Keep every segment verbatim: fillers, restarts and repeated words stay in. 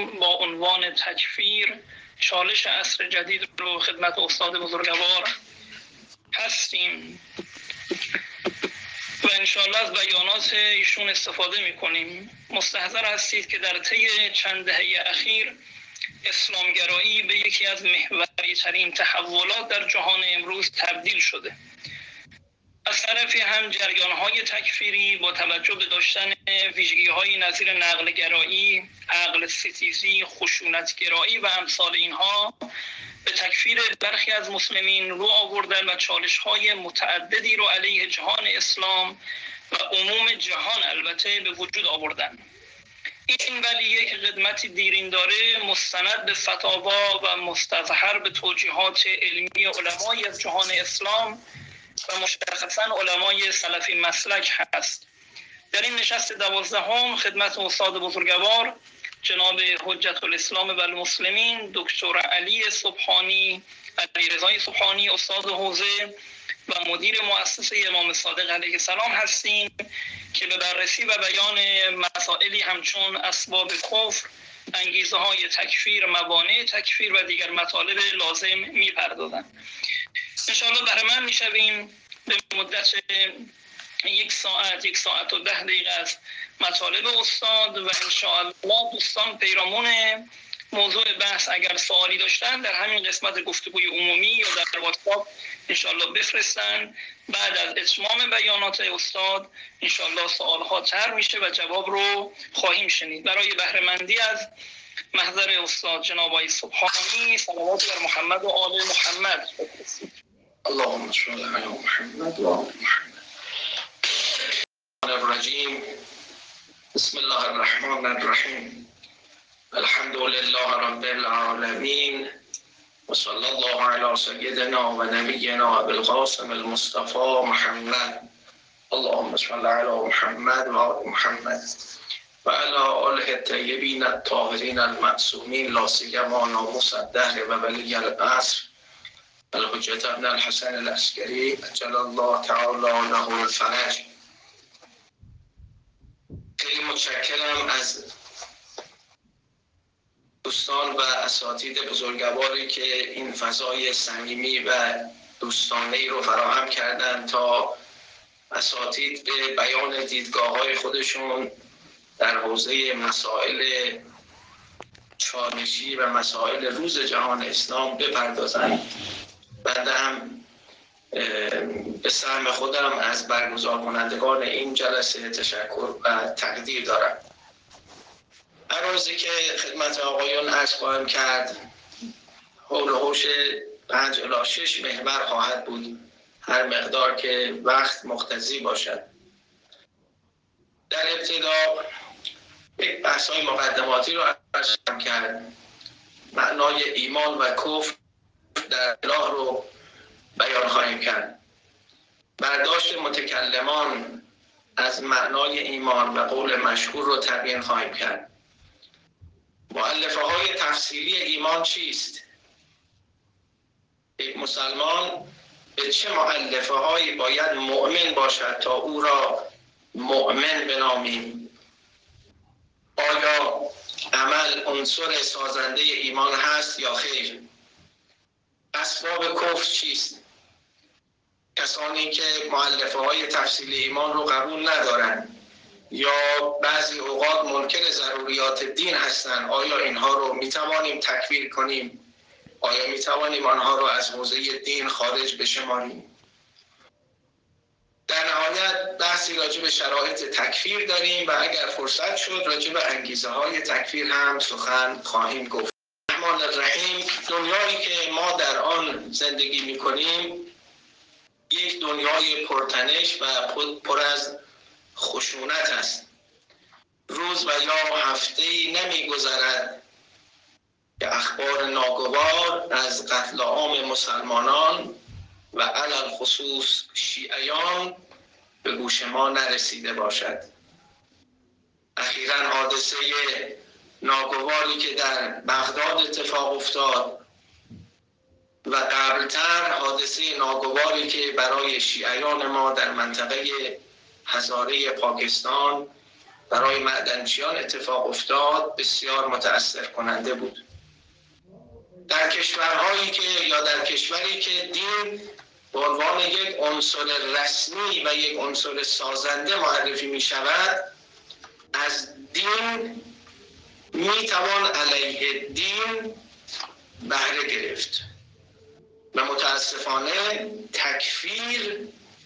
با عنوان تکفیر، چالش عصر جدید رو خدمت استاد بزرگوار هستیم و انشاءالله از بیانات ایشون استفاده میکنیم. مستحضر هستید که در طی چند دهه اخیر اسلامگرایی به یکی از محوری ترین تحولات در جهان امروز تبدیل شده. از طرفی هم جریان‌های تکفیری با توجه به داشتن ویژگی‌های نظیر نقل‌گرایی، عقل ستیزی، خشونت‌گرایی و امثال اینها به تکفیر برخی از مسلمین رو آوردن و چالش‌های متعددی رو علیه جهان اسلام و عموم جهان البته به وجود آوردن. این ولی یک قدمتی دیرین داره، مستند به فتاوا و مستظهر به توجیهات علمی علمای از جهان اسلام و مشخصاً علمای سلفی مسلک هست. در این نشست دوازدهم خدمت استاد بزرگوار جناب حجت الاسلام و المسلمین دکتر علی سبحانی، علیرضا سبحانی، استاد حوزه و مدیر مؤسسه امام صادق علیه السلام هستیم که به بررسی و بیان مسائلی همچون اسباب کفر، انگیزه های تکفیر، موانع تکفیر و دیگر مطالب لازم می‌پردازند. انشاءالله بهره مند می‌شویم به مدت یک ساعت یک ساعت و ده دقیقه از مطالب استاد و انشاءالله دوستان پیرامون موضوع بحث اگر سوالی داشتن در همین قسمت گفتگوی عمومی یا در واتساپ انشاءالله بفرستن. بعد از اتمام بیانات استاد انشاءالله سوالها طرح میشه و جواب رو خواهیم شنید. برای بهره مندی از محضر استاد جناب آقای سبحانی صلوات بر محمد و آل محمد. اللهم صل علی محمد و آل محمد. الرجیم. بسم الله الرحمن الرحیم. الحمد لله رب العالمین و صلی الله علی سیدنا و نبینا ابوالقاسم المصطفى محمد. اللهم صل علی محمد و آل محمد و علی آله الطیبین الطاهرین المعصومین، لا سیما ناموس الدهر و ولی العصر الحجة ابن الحسن العسکری عجل الله تعالی له الفرج. خیلی متشکرم از دوستان و اساتید بزرگواری که این فضای صمیمی و دوستانه‌ای رو فراهم کردن تا اساتید به بیان دیدگاه‌های خودشون در حوزه مسائل چالشی و مسائل روز جهان اسلام بپردازند. بنده هم به سهم خودم از برگزار کنندگان این جلسه تشکر و تقدیر دارم. عرضی که خدمت آقایان عرض خواهم کرد حول و حوش پنج الی شش محور خواهد بود، هر مقدار که وقت مقتضی باشد. در ابتدا یک بحث‌های مقدماتی رو عرض خواهم کرد. معنای ایمان و کفر در اصطلاح رو بیان خواهیم کرد. برداشت متکلمان از معنای ایمان و قول مشهور رو تبیین خواهیم کرد. مؤلفه های تفصیلی ایمان چیست؟ یک مسلمان به چه مؤلفه هایی باید مؤمن باشد تا او را مؤمن بنامیم؟ آیا عمل عنصر سازنده ایمان هست یا خیر؟ اسباب کفر چیست؟ کسانی که مؤلفه های تفصیلی ایمان رو قبول ندارند یا بعضی اوقات منکر ضروریات دین هستند، آیا اینها رو میتوانیم تکفیر کنیم؟ آیا میتوانیم آنها رو از حوزه دین خارج بشماریم؟ در نهایت بحثی راجع به شرایط تکفیر داریم و اگر فرصت شد راجع به انگیزه های تکفیر هم سخن خواهیم گفت. الرحمن الرحیم. دنیایی که ما در آن زندگی میکنیم یک دنیای پرتنش و پر از خشونت است. روز و یا هفته‌ای نمی‌گذرد که اخبار ناگوار از قتل عام مسلمانان و علل خصوص شیعیان به گوش ما نرسیده باشد. اخیراً حادثه ناگواری که در بغداد اتفاق افتاد و قبلتر حادثه ناگواری که برای شیعیان ما در منطقه هزاره پاکستان برای معدنچیان اتفاق افتاد بسیار متأثر کننده بود. در کشورهایی که یا در کشوری که دین به عنوان یک عنصر رسمی و یک عنصر سازنده معرفی می شود، از دین می توان علیه دین بهره گرفت و متاسفانه تکفیر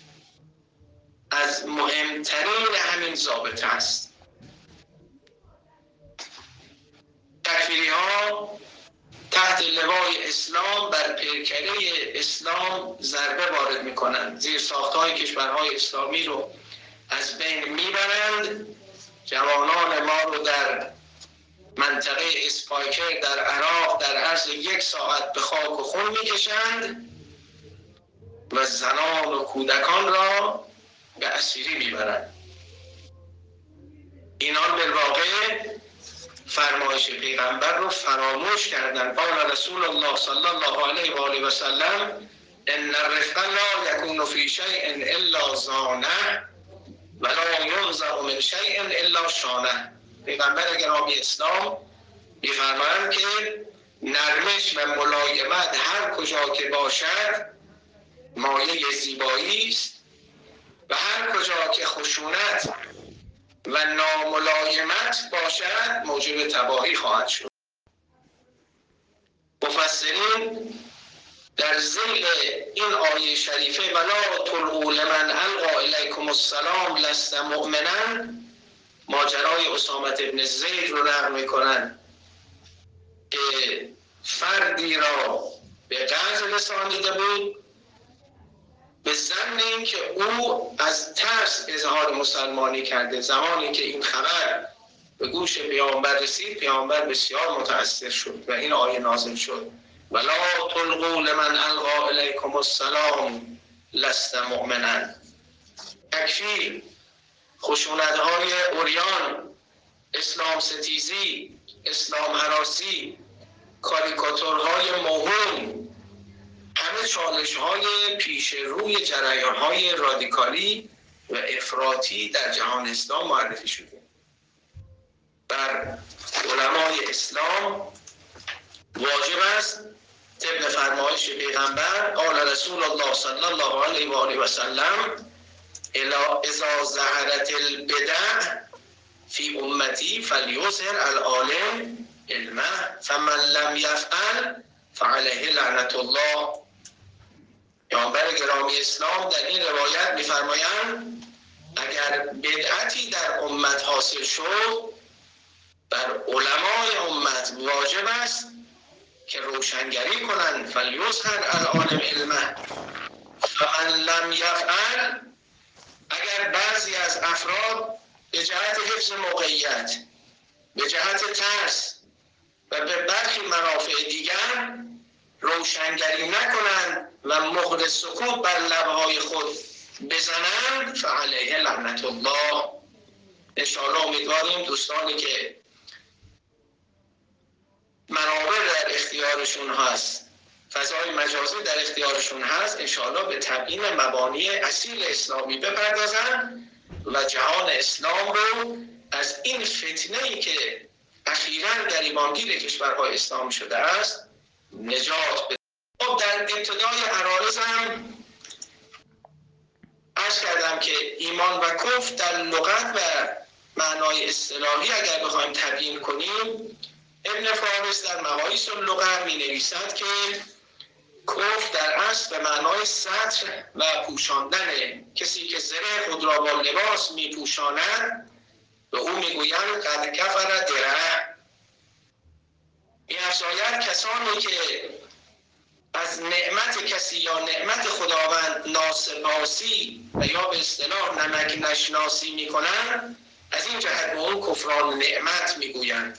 از مهمترین همین ضابطه است. تکفیری ها تحت لوای اسلام بر پیکره اسلام ضربه وارد می کنند، زیر ساختهای کشورهای اسلامی رو از بین می برند، جوانان ما رو در منطقه اسپایکر در عراق در عرض یک ساعت به خاک و خون می کشند و زنان و کودکان را به اسیری می برند. اینان بالواقع فرمایش پیغمبر رو فراموش کردند. قال رسول الله صلی الله علیه و آله و سلم ان الرفق لا یکون فی شیء الا زانه ولا یغزر من شیء الا شانه. پیغمبر گرامی اسلام می‌فرمایند که نرمش و ملایمت هر کجا که باشد مایه زیبایی است و هر کجا که خشونت و ناملایمت باشد موجب تباهی خواهد شد. مفسرین در ذیل این آیه شریفه ولا تلقوا لمن القى الیکم السلام لست مؤمنا ماجرای اسامه بن زید رو نقل میکنند که فردی را به قتل رسانیده بود به ظن اینکه او از ترس اظهار مسلمانی کرده. زمانی که این خبر به گوش پیامبر رسید، پیامبر بسیار متأثر شد و این آیه نازل شد ولا تلقوا لمن القى الیکم السلام لست مؤمنا. تکفیر، خشونت‌های عریان، اسلام ستیزی، اسلام هراسی، کاریکاتورهای موهوم، همه چالش‌های پیش روی جریان‌های رادیکالی و افراطی در جهان اسلام معرفی شده. بر علمای اسلام واجب است طبق فرمایش پیغمبر قال رسول الله صلی الله علیه و آله و سلم اذا ظهرت البدع فی امتی فلیظهر العالم علمه فمن لم یفعل فعلیه لعنت الله. پیامبر گرامی اسلام در این روایت می‌فرمایند اگر بدعتی در امت حاصل شد بر علمای امت واجب است که روشنگری کنند فلیظهر العالم علمه فمن لم یفعل. اگر بعضی از افراد به جهت حفظ موقعیت، به جهت ترس و به برخی منافع دیگر روشنگری نکنند و مهر سکوت بر لبهای خود بزنند فعلیه لعنت الله. انشاءالله امیدواریم دوستانی که منابع در اختیارشون هست، فضای مجازی در اختیارشون هست، انشاءالله به تبیین مبانی اصیل اسلامی بپردازند و جهان اسلام رو از این فتنه‌ای که اخیراً گریبانگیر کشورهای اسلام شده است نجات بده. خب در ابتدای عرایضم عرض کردم که ایمان و کفر در لغت و معنای اصطلاحی اگر بخوایم تبیین کنیم، ابن فارس در مقاییس اللغه می نویسد که کفر در اصل به معنای ستر و پوشاندن. کسی که زره خود را با لباس می پوشاند به او می گویند قد کفر درع. می افزاید کسانی که از نعمت کسی یا نعمت خداوند ناسپاسی و یا به اصطلاح نمک نشناسی می کنند از این جهت به اون کفران نعمت می گویند.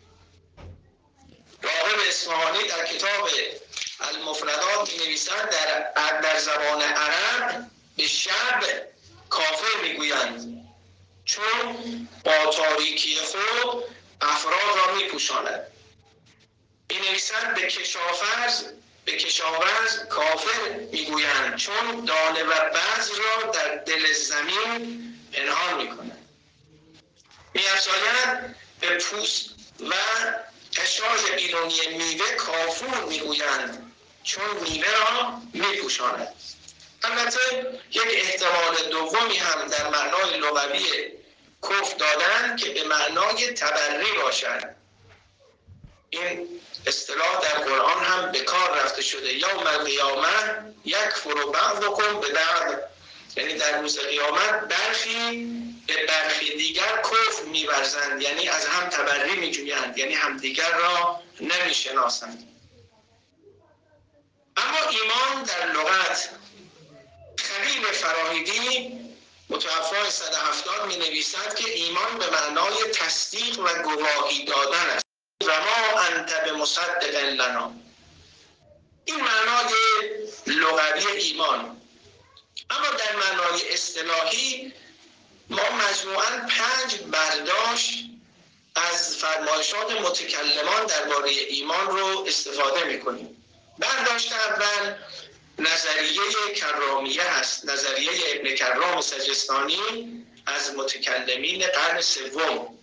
راغب اصفهانی در کتاب المفردات می نویسند در, در زبان عرب به شب کافر می گویند چون با تاریکی خود افراد را می پوشاند. می نویسند به کشاورز به کشاورز کافر می گویند چون دانه و بذر را در دل زمین پنهان می کند. می‌افزایند به پوست و قشای بیرونی میوه کافور میگویند چون میوه را میپوشاند. البته یک احتمال دومی هم در معنای لغوی کفر دادن که به معنای تبری باشد. این اصطلاح در قرآن هم به کار رفته شده. یوم القیامه یکفر بعضکم ببعض، یعنی در روز قیامت برخی به برخی دیگر کفر می‌ورزند، یعنی از هم تبری می‌جویند، یعنی همدیگر را نمی‌شناسند. اما ایمان در لغت، خلیل فراهیدی متوفای صد و هفتاد می نویسد که ایمان به معنای تصدیق و گواهی دادن است. و ما انت بمصدق لنا، این معنای لغوی ایمان. اما در معنای اصطلاحی ما مجموعاً پنج برداشت از فرمایشات متکلمان درباره ایمان رو استفاده می‌کنیم. برداشت اول نظریه کرامیه هست، نظریه ابن کرام سجستانی از متکلمین قرن سوم.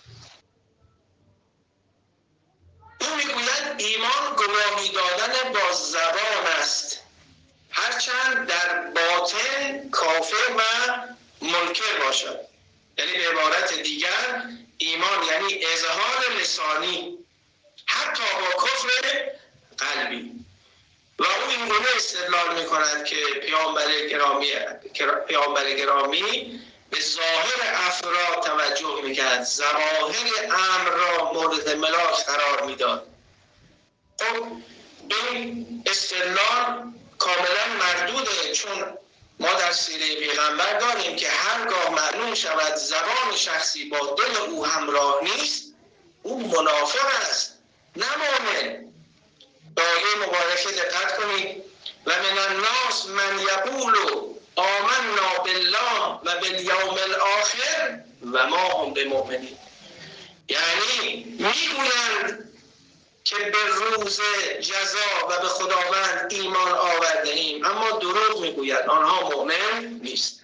او میگوید ایمان گواهی دادن با زبان است، هرچند در باطن کافر و منکر باشد. یعنی به عبارت دیگر ایمان یعنی اظهار لسانی حتی با کفر قلبی. و او این گونه استدلال می کند که پیامبر گرامی پیامبر گرامی به ظاهر افراد توجه می کرد، ظواهر امر را مورد ملاک قرار می داد. خب این استدلال کاملا مردوده، چون ما در سیره پیغمبر داریم که هرگاه معلوم شود زبان شخصی با دل او همراه نیست، او منافق است نه مؤمن. به آیه مبارکه دقت کنید. و من الناس من یقول آمنا بالله و بالیوم الاخر و ما هم بمؤمنین. یعنی میگویند که به روز جزا و به خداوند ایمان آورده ایم، اما دروغ میگویند، آنها مؤمن نیست.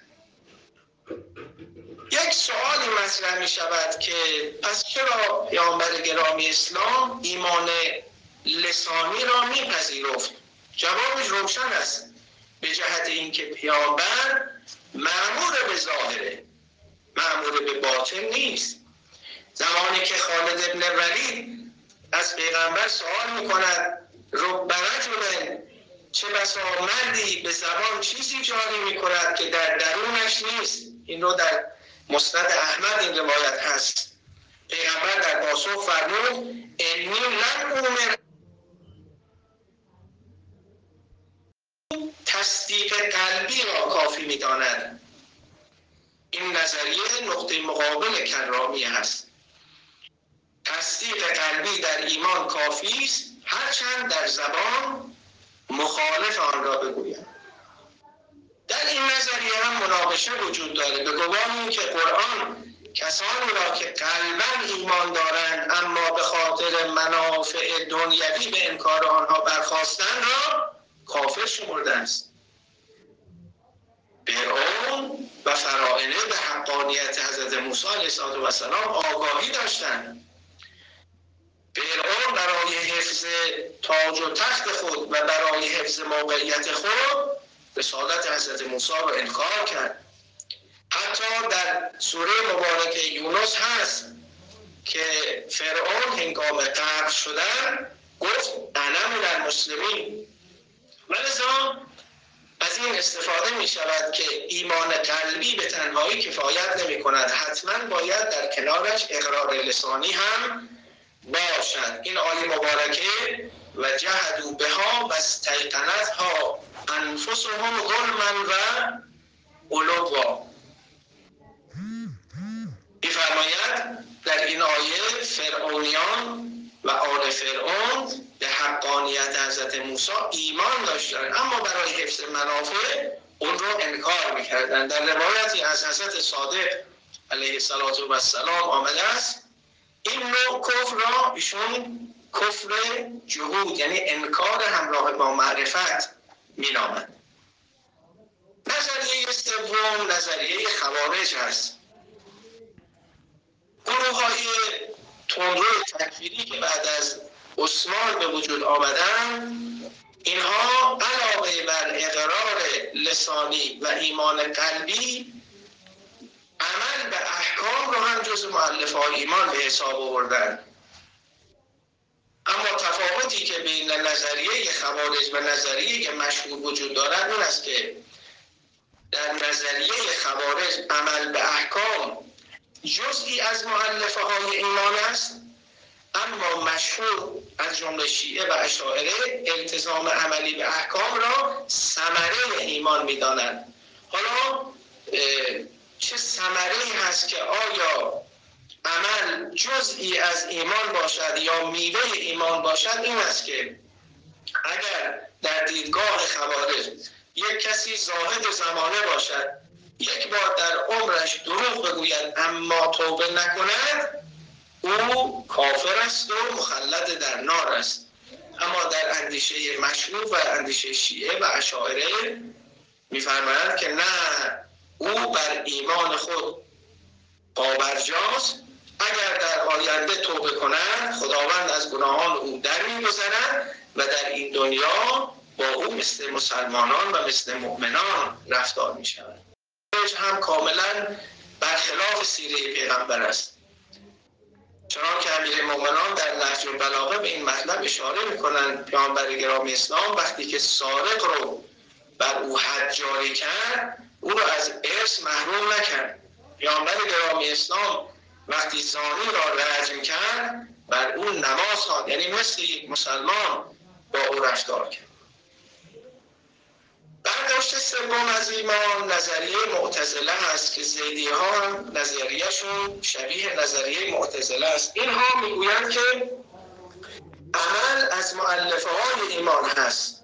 یک سوالی مطرح می شود که پس چرا پیامبر گرامی اسلام ایمان لسانی را میپذیرفت؟ جوابش روشن است، به جهت اینکه پیامبر مأمور به ظاهره، مأمور به باطن نیست. زمانی که خالد ابن ولید از پیغمبر سوال میکند رب رجل، چه بسا مردی به زبان چیزی جاری میکند که در درونش نیست، این رو در مسند احمد این روایت هست، پیغمبر در پاسخ فرمود انی لم اومر، تصدیق قلبی را کافی می‌داند. این نظریه نقطه مقابل کرامی هست. تصدیق قلبی در ایمان کافی است، هرچند در زبان مخالف آن را بگوید. در این نظریه هم مناقشه وجود داره، به گمان این که قرآن کسانی را که قلباً ایمان دارند اما به خاطر منافع دنیوی به انکار آنها برخاستند را کافر شمرده است. فرعون و فراعنه به حقانیت حضرت موسی علیه السلام آگاهی داشتند. فرعون برای حفظ تاج و تخت خود و برای حفظ موقعیت خود رسالت حضرت موسی را انکار کرد. حتی در سوره مبارکه یونس هست که فرعون هنگام غرق شدن گفت انا من المسلمین. ولذا از این استفاده می شود که ایمان قلبی به تنهایی کفایت نمی کند، حتما باید در کنارش اقرار لسانی هم باشد. این آیه مبارکه و جهدوا بها و استیقنتها انفسهم ظلما و علوا می‌فرماید در این آیه فرعونیان و آل فرعون به حقانیت حضرت موسی ایمان داشتند، اما برای حفظ منافع اون رو انکار می‌کردند. در روایتی از حضرت صادق علیه السلام آمده است این نوع کفر را ایشون کفر جهود یعنی انکار همراه با معرفت می‌نامند. نظریه سوم نظریه خوارج هست. گروه های تندروی تکفیری که بعد از عثمان به وجود آمدن، اینها علاوه بر اقرار لسانی و ایمان قلبی، عمل به احکام رو هم جز مؤلفه های ایمان به حساب آوردن. اما تفاوتی که بین نظریه خوارج و نظریه مشهور وجود دارد این است که در نظریه خوارج عمل به احکام جزئی از مؤلفه های ایمان است، اما مشهور از جمله شیعه و اشاعره التزام عملی به احکام را ثمره ایمان می‌دانند. حالا چه ثمره‌ای هست که آیا عمل جزئی از ایمان باشد یا میوه ایمان باشد، این است که اگر در دیدگاه خوارج یک کسی زاهد زمانه باشد، یک بار در عمرش دروغ بگوید اما توبه نکند، او کافر است و مخلد در نار است. اما در اندیشه مشهور و اندیشه شیعه و اشاعره می‌فرمایند که نه، او بر ایمان خود پابرجاست، اگر در آینده توبه کند خداوند از گناهان او در می‌گذرد و در این دنیا با او مثل مسلمانان و مثل مؤمنان رفتار می‌شود. هم کاملا برخلاف سیره پیغمبر است. چنانکه امیرالمؤمنان در نهج البلاغه به این مطلب اشاره می‌کنند، پیامبر گرامی اسلام وقتی که سارق رو بر او حد جاری کرد، او رو از ارث محروم نکرد. پیامبر گرامی اسلام وقتی زانی را رجم کرد، بر او نماز خواند، یعنی مثل یک مسلمان با او رفتار کرد. برداشت سوم از ایمان نظریه معتزله هست که زیدی ها هم نظریهشون شبیه نظریه معتزله است. اینها میگویند که عمل از مؤلفه های ایمان هست،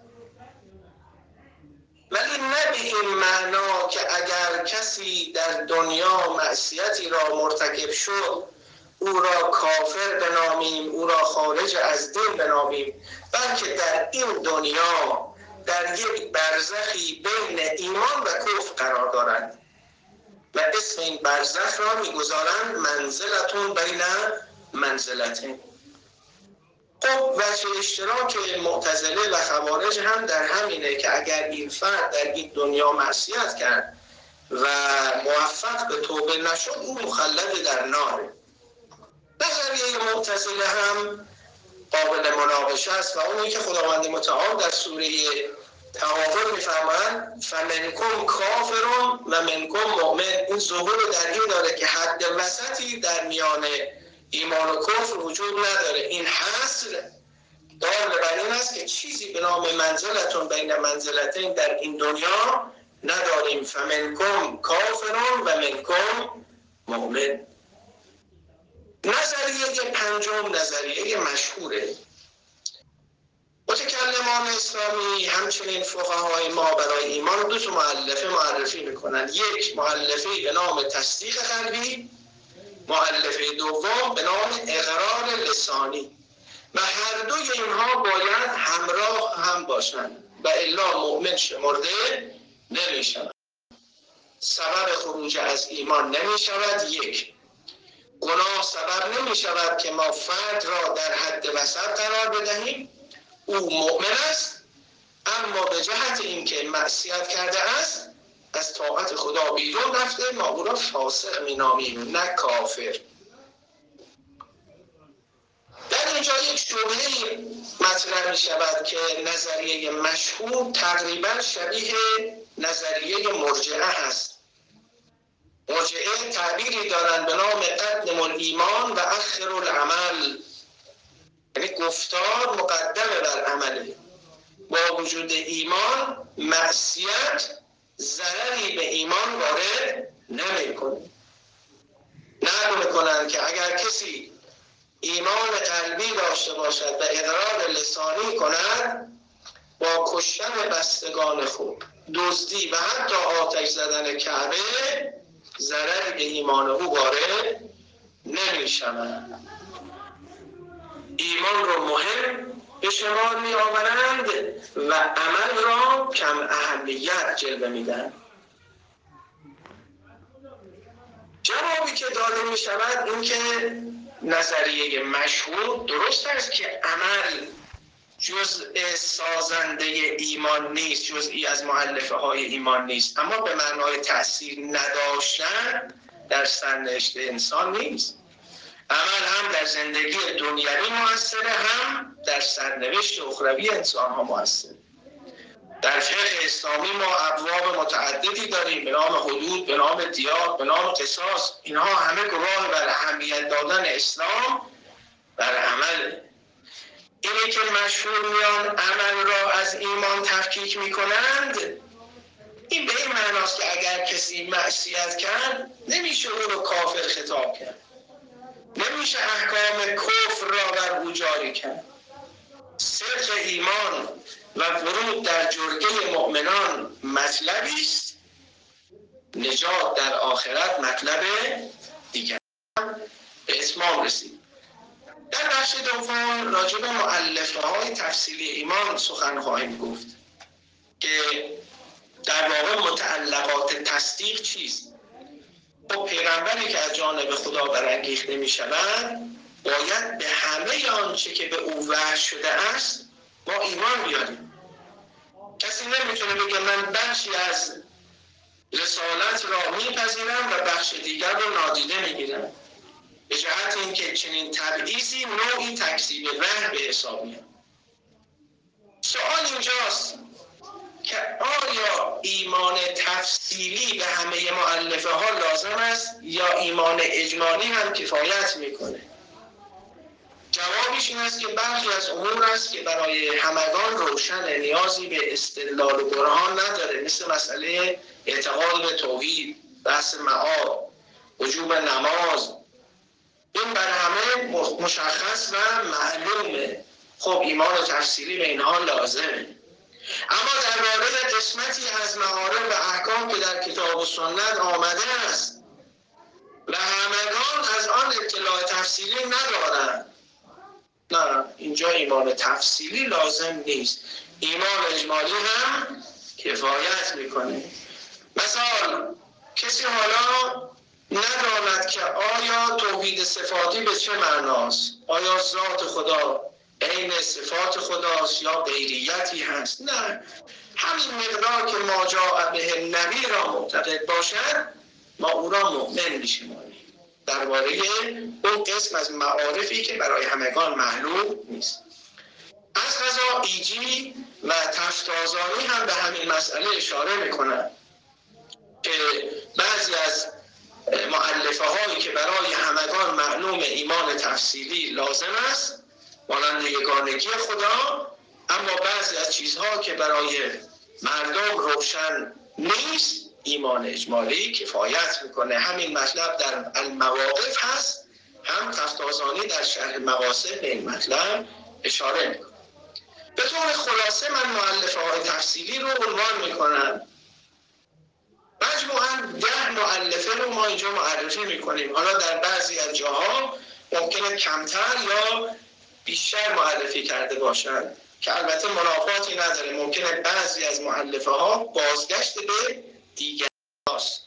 ولی نه به این معنا که اگر کسی در دنیا معصیتی را مرتکب شد او را کافر بنامیم، او را خارج از دین بنامیم، بلکه در این دنیا در یک برزخی بین ایمان و کفر قرار دارند و اسم این برزخ را میگذارند منزلتون بین منزلتین. خب وجه اشتراک معتزله و خوارج هم در همینه که اگر این فرد در این دنیا معصیت کرد و موفق به توبه نشد، او مخلد در ناره. نظریه معتزله هم قابل مناقشه است و اونی که خداوند متعال در سوره تغافل می‌فرماید فمنکم کافرون و منکم مؤمن. این ظهور در این داره که حد وسطی در میان ایمان و کفر وجود نداره. این حصر دال بر این است که چیزی به نام منزلتون بین منزلتین در این دنیا نداریم. فمنکم کافرون و منکم مؤمن. نظریه پنجم نظریه مشهوره. متکلمان اسلامی همچنین فقهای ما برای ایمان دو تا مؤلفه معرفی میکنند. یک مؤلفه به نام تصدیق قلبی، مؤلفه دوم به نام اقرار لسانی، و هر دوی اینها باید همراه هم باشند و الا مؤمن شمرده نمیشود. سبب خروج از ایمان نمیشود. یک، گناه سبب نمیشود که ما فرد را در حد وسط قرار بدهیم. او مؤمن است، اما به جهت اینکه معصیت کرده است از طاعت خدا بیرون رفته، ما او را فاسق می‌نامیم نه کافر. در اینجا یک شبهه مطرح می شود که نظریه مشهور تقریبا شبیه نظریه مرجعه هست. مرجعه تعبیری دارند به نام قدم الایمان و اخر العمل، یعنی گفتار مقدم بر عمله. با وجود ایمان معصیت ضرری به ایمان وارد نمی‌کنه. نقل می‌کنند که اگر کسی ایمان قلبی داشته باشد و اقرار لسانی کند، با کشتن بستگان خود، دزدی و حتی آتش زدن کعبه ضرری به ایمان او وارد نمی‌شود. ایمان رو مهم به شمار می آورند و عمل را کم اهمیت جلوه می دهند. جوابی که داده می شود این که نظریه مشهور درست است که عمل جزء سازنده ایمان نیست، جزئی از مؤلفه های ایمان نیست، اما به معنای تأثیر نداشتن در سرنوشت انسان نیست. عمل هم در زندگی دنیوی مؤثره، هم در سرنوشت اخروی انسان ها مؤثره. در فقه اسلامی ما ابواب متعددی داریم به نام حدود، به نام دیات، به نام قصاص. اینها همه گواه بر اهمیت دادن اسلام بر عمل. اینی که مشهور میان عمل را از ایمان تفکیک میکنند، این به این معناست که اگر کسی معصیت کرد نمیشه او رو کافر خطاب کرد، نمیشه احکام کفر را بر او جاری کرد. صدق ایمان و ورود در جرگه مؤمنان مطلبی است، نجات در آخرت مطلب دیگر. به اتمام رسید. در بخش دوم راجع به مؤلفه های تفصیلی ایمان سخن خواهیم گفت که در واقع متعلقات تصدیق چیست. خب پیغمبری که از جانب خدا برانگیخته می شود باید به همه آنچه که به او وحی شده است ما ایمان بیاریم. کسی نمیتونه بگه من بخشی از رسالت را میپذیرم و بخش دیگر رو نادیده میگیرم، به جهت اینکه چنین تبعیضی نوعی تکذیب وحی به حساب میاد. سوال اینجاست که آیا ایمان تفصیلی به همه مؤلفه ها لازم است یا ایمان اجمالی هم کفایت میکنه؟ جوابش این است که برخی از امور است که برای همگان روشن، نیازی به استدلال و برهان نداره، مثل مسئله اعتقاد به توحید، بحث معاد، وجوب نماز. این برای همه مشخص و معلومه. خب ایمان تفصیلی به اینها لازمه. اما در مورد قسمتی از معارف و احکام که در کتاب و سنت آمده است و همگان از آن اطلاع تفصیلی ندارند، نه، اینجا ایمان تفصیلی لازم نیست، ایمان اجمالی هم کفایت میکنه. مثلا کسی حالا نداند که آیا توحید صفاتی به چه معناست، آیا ذات خدا عین صفات خداست یا غیریتی هست؟ نه، همین مقدار که ما جاء به نبی را معتقد باشد ما او را مؤمن میشماریم درباره اون قسم از معارفی که برای همگان معلوم نیست. از قضا ایجی و تفتازانی هم به همین مسئله اشاره میکنند که بعضی از مؤلفه هایی که برای همگان معلوم ایمان تفصیلی لازم است مانند یگانگی خدا، اما بعضی از چیزها که برای مردم روشن نیست ایمان اجمالی کفایت میکنه. همین مطلب در المواقف هست، هم تفتازانی در شرح مقاصد به این مطلب اشاره میکنه. به طور خلاصه من مؤلفه های تفصیلی رو عنوان میکنم. مجموعاً ده مؤلفه رو ما اینجا معرفی میکنیم. حالا در بعضی از جاها ممکنه کمتر یا بیشتر معرفی کرده باشند که البته منافاتی نداره. ممکنه بعضی از مؤلفه ها بازگشت به دیگر هاست.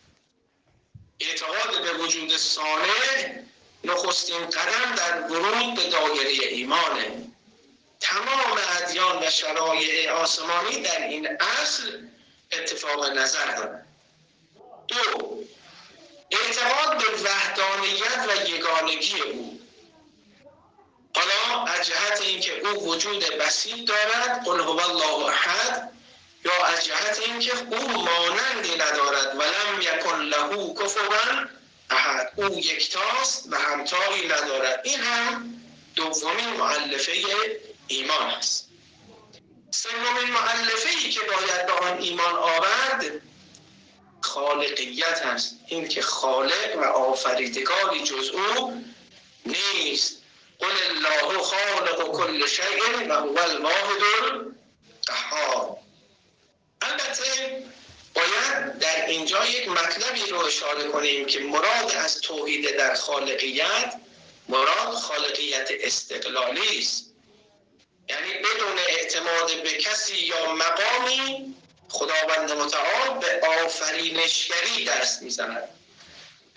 اعتقاد به وجود صانع نخستین قدم در ورود به دایره ایمانه. تمام ادیان و شرایع آسمانی در این اصل اتفاق نظر دارند. دو، اعتقاد به وحدانیت و یگانگی او، حالا از جهت اینکه او وجود بسیط دارد، قل هو الله احد، یا از جهت اینکه او مانندی ندارد ولم یکن له کفوا احد، او یکتاست و همتایی ندارد. این هم دومین مؤلفه ایمان است. سومین مؤلفه ای که باید به آن ایمان آورد خالقیت است، این که خالق و آفریدگاری جز او نیست. قل الله خالق کل شیء و هو الواحد القهار. البته باید در اینجا یک مطلبی رو اشاره کنیم که مراد از توحید در خالقیت مراد خالقیت استقلالی است، یعنی بدون اعتماد به کسی یا مقامی خداوند متعال به آفرینشگری دست میزند.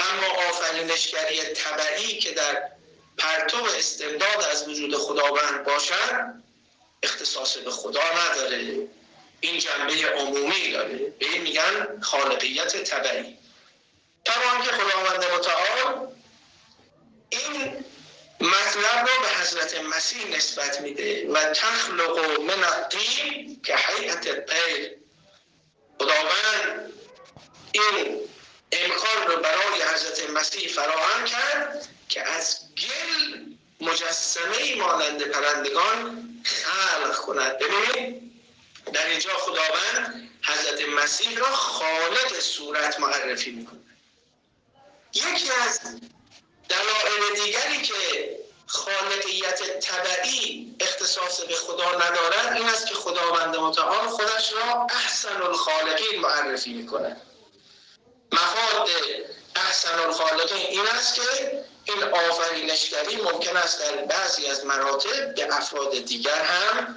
اما آفرینشگری تبعی که در پرتو استمداد از وجود خداوند باشد اختصاص به خدا نداره، این جنبه عمومی داره، به این میگن خالقیت تبعی. طبعا که خداوند متعال این مطلب رو به حضرت مسیح نسبت میده و تخلق من الطین که هیئت الطیر. خداوند این امکان رو برای حضرت مسیح فراهم کرد که از گل مجسمه مانند پرندگان خلق کند. ببینید در اینجا خداوند حضرت مسیح را خالق صورت معرفی میکنه. یکی از دلایل دیگری که خالقیت تبعی اختصاص به خدا ندارد این است که خداوند متعال خودش را احسن الخالقین معرفی میکنه. مفاد احسن الخالقین این است که این آفرینشگری ممکن است در بعضی از مراتب به افراد دیگر هم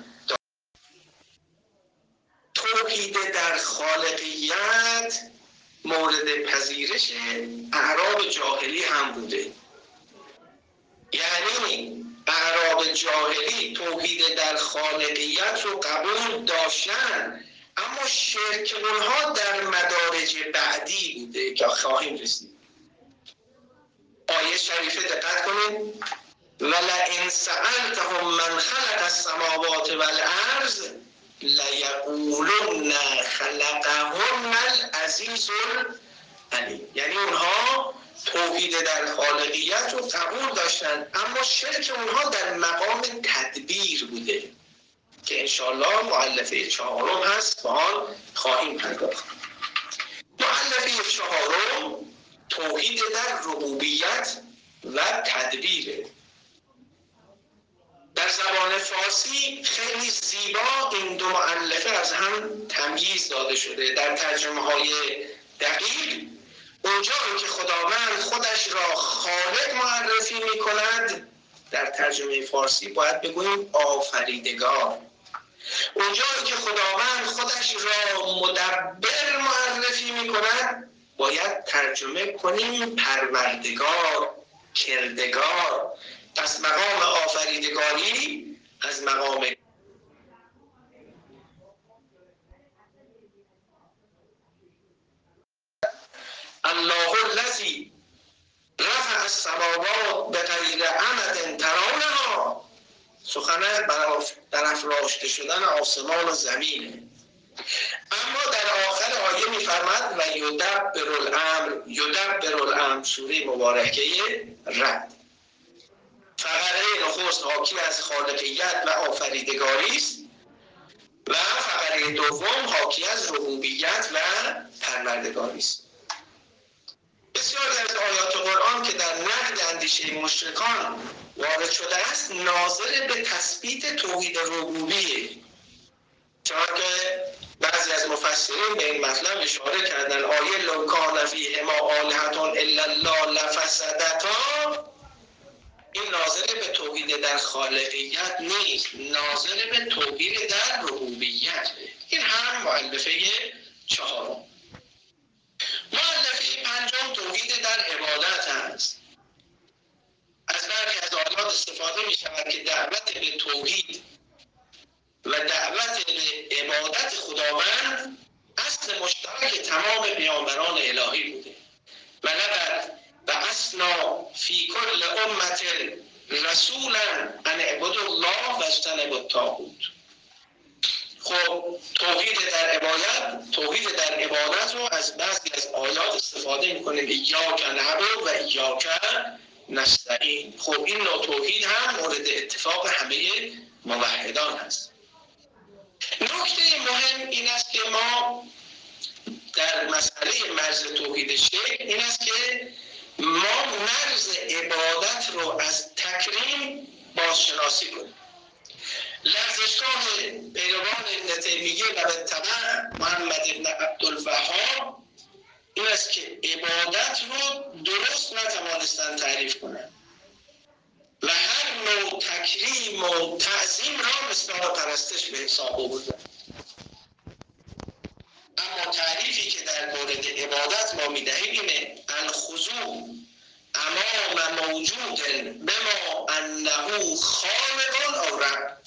توحید در خالقیت مورد پذیرش اعراب جاهلی هم بوده. یعنی اعراب جاهلی توحید در خالقیت رو قبول داشتن، اما شرک اونها در مدارج بعدی بوده که خواهیم رسید. آیه شریفه دقت کنید: ولئن سألتهم من خلق السماوات والارض لیقولن خلقهن العزیز العلیم. یعنی اونها توحید در خالقیت رو قبول داشتن، اما شرک اونها در مقام تدبیر بوده که انشاءالله مؤلفه چهارم هست، با آن خواهیم پرداخت. مؤلفه چهارم توحید در ربوبیت و تدبیره. در زبان فارسی خیلی زیبا این دو مؤلفه از هم تمییز داده شده. در ترجمه های دقیق اونجایی که خداوند خودش را خالق معرفی می کند در ترجمه فارسی باید بگوییم آفریدگار. اونجایی که خداوند خودش را مدبر معرفی می کند باید ترجمه کنیم پروردگار، کردگار. پس مقام آفریدگاری از مقام الله الذی رفع السماوات بغیر عمد ترونها، سخن در افراشته شدن آسمان و زمینه. اما در آخر آیه می‌فرماد و یدبر الامر، یدبر الامر سوره مبارکه رعد. فقره نخست حاکی از خالقیت و آفریدگاری است و فقره دوم حاکی از ربوبیت و پروردگاری است. بسیاری از آیات قرآن که در نقد اندیشه مشرکان وارد شده است ناظر به تثبیت توحید ربوبیه، چرا که بعضی از مفسرین به این مطلب اشاره کردن. آیه لو کان فیهما آلهة الا الله لفسدتا، این ناظر به توحید در خالقیت نیست، ناظر به توحید در ربوبیت. این هم مؤلفه چهارم. مؤلفه پنجم توحید در عبادت است. از برخی از آیات استفاده می شود که دعوت به توحید و دعوت به عبادت خداوند اصل مشترک تمام پیامبران الهی بوده. و لقد بعثنا فی کل امة رسولا ان اعبدوا الله واجتنبوا الطاغوت. خب توحید در عبادت، توحید در عبادت رو از بعضی از آیات استفاده می‌کنیم: ایاک نعبد و ایاک نستعین. خب این نوع توحید هم مورد اتفاق همه موحدان هست. نکته مهم این است که ما در مسئله مرز توحید شرک این است که ما مرز عبادت رو از تکریم بازشناسی کنیم. لرزشگاه پیروان ابن تیمیه و اتباع محمد ابن عبدالوهاب این است که عبادت رو درست نتوانستن تعریف کنند و هر نوع تکریم و تعظیم را مثل پرستش به حساب آوردن. اما تعریفی که در مورد عبادت ما میدهیم اینه: الخضوع امام موجود بما انه خالق او رب.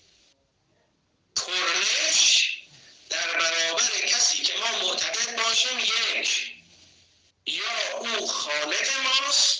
کرنش در برابر کسی که ما معتقد باشیم یک، یا او خالق ماست،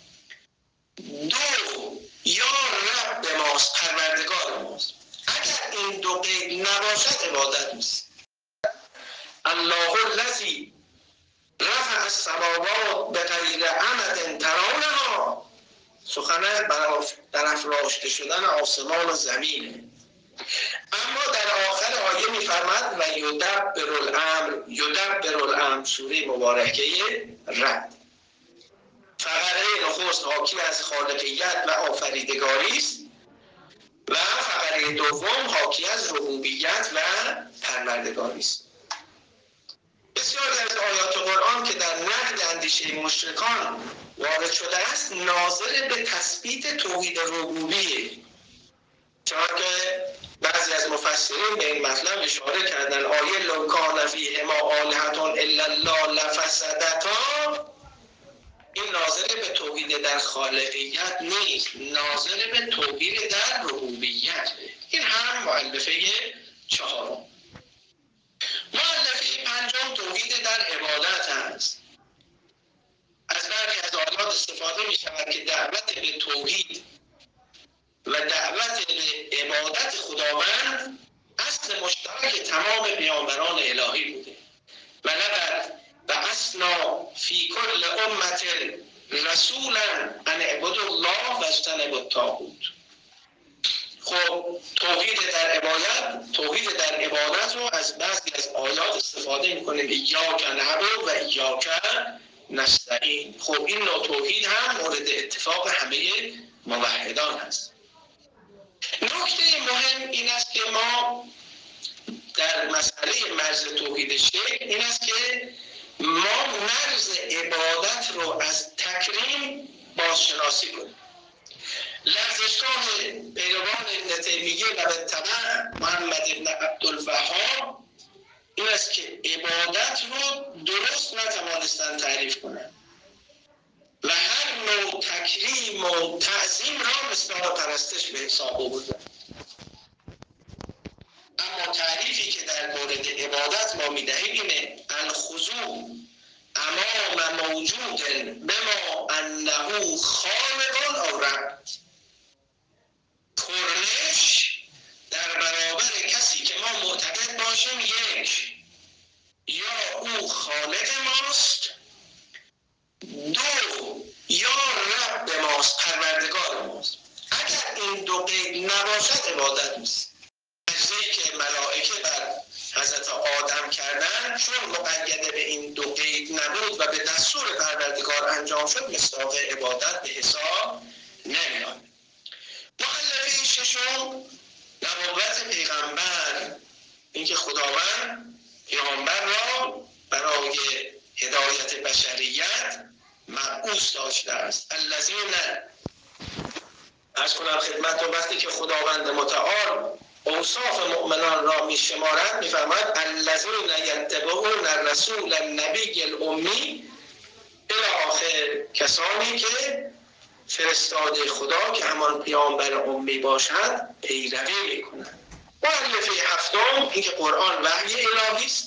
دو، یا رب ماست، پروردگار ماست. اگر این دو قید نباشد عبادت نیست. الله الذی رفع السماوات بغیر عمد ترونها، سخن در افراشته شدن آسمان و زمینه. اما در آخر آیه میفرماد و یدبر الامر، یدبر الامر، سوره مبارکه رعد. فقره نخست حاکی از خالقیت و آفریدگاری است و فقره دوم حاکی از ربوبیت و پروردگاری است. بسیاری از آیات قرآن که در نقد اندیشه مشرکان وارد شده است ناظر به تثبیت توحید ربوبیه، چون که بعضی از مفسرین به این مطلب اشاره کردن. آیه لو کان فیهما آلهة الا الله لفسدتا، این ناظر به توحید در خالقیت نیست، ناظر به توحید در ربوبیت. این هم مؤلفه چهارم. مؤلفه پنجم توحید در عبادت است. از برخی از آیات استفاده می شود که دعوت به توحید و دعوت به عبادت خداوند اصل مشترک تمام پیامبران الهی بوده. و لقد بعثنا فی کل امة رسولا ان اعبدوا الله واجتنبوا الطاغوت. خب توحید در عبادت، توحید در عبادت رو از بعضی از آیات استفاده می‌کنیم: ایاک نعبد و ایاک نستعین. خب این نوع توحید هم مورد اتفاق همه موحدان هست. نکته مهم این است که ما در مسئله مرز توحید شرک این است که ما مرز عبادت رو از تکریم بازشناسی کنیم. لغزشگاه پیروان ابن تیمیه و بالتبع محمد ابن عبدالوهاب این است که عبادت رو درست نتوانستن تعریف کنند و هر نوع تکریم و تعظیم را مثل پرستش به حساب آوردن. اما تعریفی که در مورد عبادت ما میدهیم اینه: الخضوع امام موجود بما انه خالق او رب. کرنش در برابر کسی که ما معتقد باشیم یک، یا او خالق ماست، دو، یا رب ماست، پروردگار ماست. اگر این دو قید نباشد عبادت نیست. سجده‌ای که ملائکه بر حضرت آدم کردن چون مقید به این دو قید نبود و به دستور پروردگار انجام شد مصداق عبادت به حساب نمیاد. مؤلفه ششم نبوت پیغمبر، اینکه خداوند پیغمبر را برای هدایت بشریت مبعوث داشته است. الذین، عرض کنم خدمت رو، وقتی که خداوند متعال اوصاف مؤمنان را می شمارد می فرماید: الذین یتبعون الرسول النبی الامی، الی آخر، کسانی که فرستاده خدا که همان پیامبر امی باشد پیروی می کنند. مؤلفه هفتم اینکه قرآن وحی الهی است.